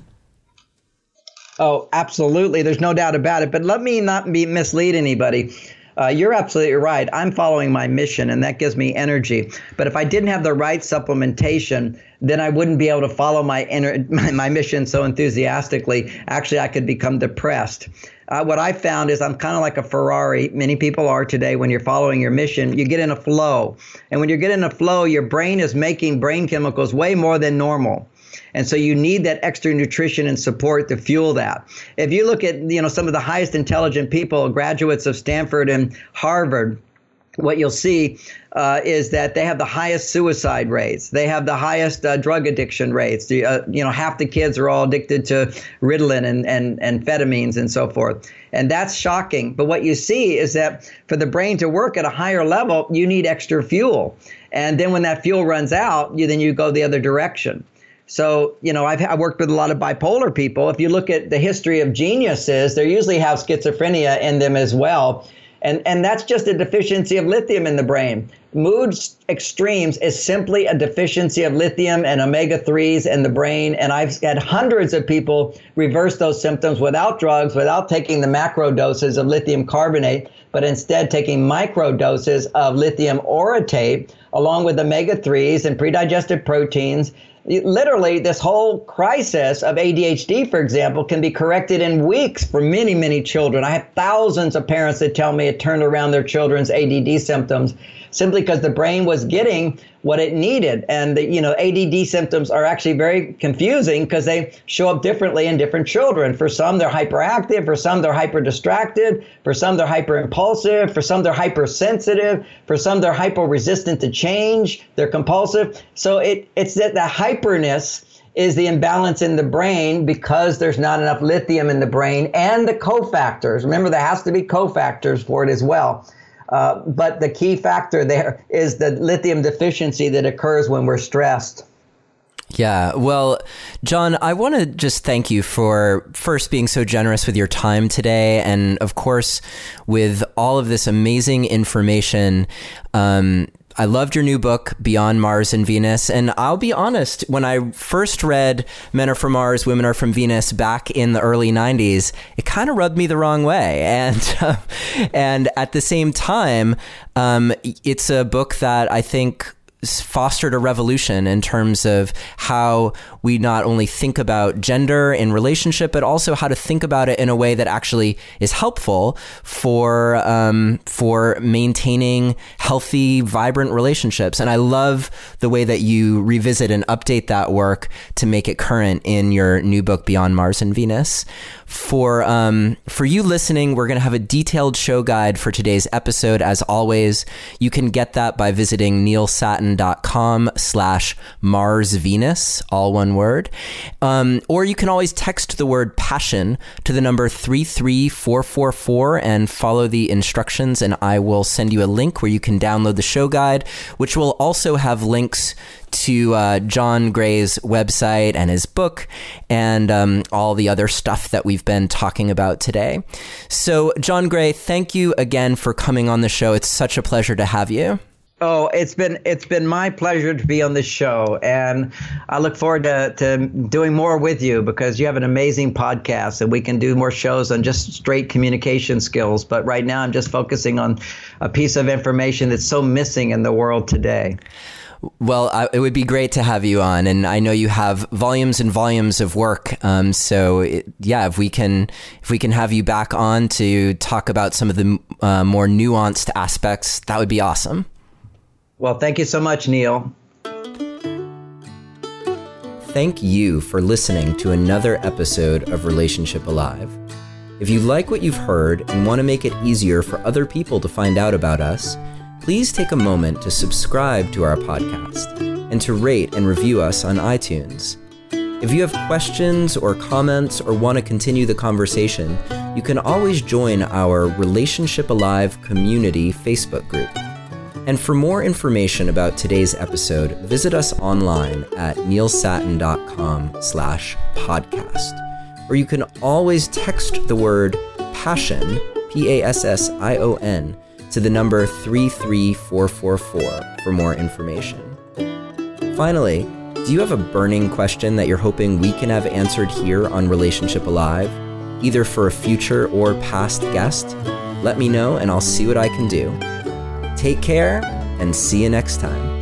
Oh, absolutely. There's no doubt about it. But let me not mislead anybody. You're absolutely right. I'm following my mission, and that gives me energy. But if I didn't have the right supplementation, then I wouldn't be able to follow my mission so enthusiastically. Actually, I could become depressed. What I found is I'm kind of like a Ferrari. Many people are today. When you're following your mission, you get in a flow. And when you get in a flow, your brain is making brain chemicals way more than normal. And so you need that extra nutrition and support to fuel that. If you look at, some of the highest intelligent people, graduates of Stanford and Harvard, what you'll see is that they have the highest suicide rates. They have the highest drug addiction rates. Half the kids are all addicted to Ritalin and amphetamines and so forth. And that's shocking. But what you see is that for the brain to work at a higher level, you need extra fuel. And then when that fuel runs out, then you go the other direction. So, I've worked with a lot of bipolar people. If you look at the history of geniuses, they usually have schizophrenia in them as well. And that's just a deficiency of lithium in the brain. Mood extremes is simply a deficiency of lithium and omega-3s in the brain. And I've had hundreds of people reverse those symptoms without drugs, without taking the macro doses of lithium carbonate, but instead taking micro doses of lithium orotate along with omega-3s and predigested proteins. Literally, this whole crisis of ADHD, for example, can be corrected in weeks for many, many children. I have thousands of parents that tell me it turned around their children's ADD symptoms simply because the brain was getting what it needed. And ADD symptoms are actually very confusing because they show up differently in different children. For some, they're hyperactive. For some, they're hyper-distracted. For some, they're hyper-impulsive. For some, they're hypersensitive. For some, they're hyper-resistant to change. They're compulsive. So it's that the hyperness is the imbalance in the brain because there's not enough lithium in the brain and the cofactors. Remember, there has to be cofactors for it as well. But the key factor there is the lithium deficiency that occurs when we're stressed. Yeah. Well, John, I want to just thank you for first being so generous with your time today. And of course, with all of this amazing information. I loved your new book, Beyond Mars and Venus. And I'll be honest, when I first read Men Are From Mars, Women Are From Venus back in the early 90s, it kind of rubbed me the wrong way. And at the same time, it's a book that I think fostered a revolution in terms of how we not only think about gender in relationship, but also how to think about it in a way that actually is helpful for maintaining healthy, vibrant relationships. And I love the way that you revisit and update that work to make it current in your new book, Beyond Mars and Venus. For you listening, we're going to have a detailed show guide for today's episode. As always, you can get that by visiting neilsattin.com/MarsVenus, all one word. Or you can always text the word passion to the number 33444 and follow the instructions, and I will send you a link where you can download the show guide, which will also have links to John Gray's website and his book and all the other stuff that we've been talking about today. So, John Gray, thank you again for coming on the show. It's such a pleasure to have you. Oh, it's been my pleasure to be on this show, and I look forward to doing more with you because you have an amazing podcast, and we can do more shows on just straight communication skills. But right now, I'm just focusing on a piece of information that's so missing in the world today. Well, it would be great to have you on, and I know you have volumes and volumes of work. If we can have you back on to talk about some of the more nuanced aspects, that would be awesome. Well, thank you so much, Neil. Thank you for listening to another episode of Relationship Alive. If you like what you've heard and want to make it easier for other people to find out about us, please take a moment to subscribe to our podcast and to rate and review us on iTunes. If you have questions or comments or want to continue the conversation, you can always join our Relationship Alive community Facebook group. And for more information about today's episode, visit us online at neilsattin.com/podcast, or you can always text the word passion, PASSION, to the number 33444 for more information. Finally, do you have a burning question that you're hoping we can have answered here on Relationship Alive, either for a future or past guest? Let me know and I'll see what I can do. Take care and see you next time.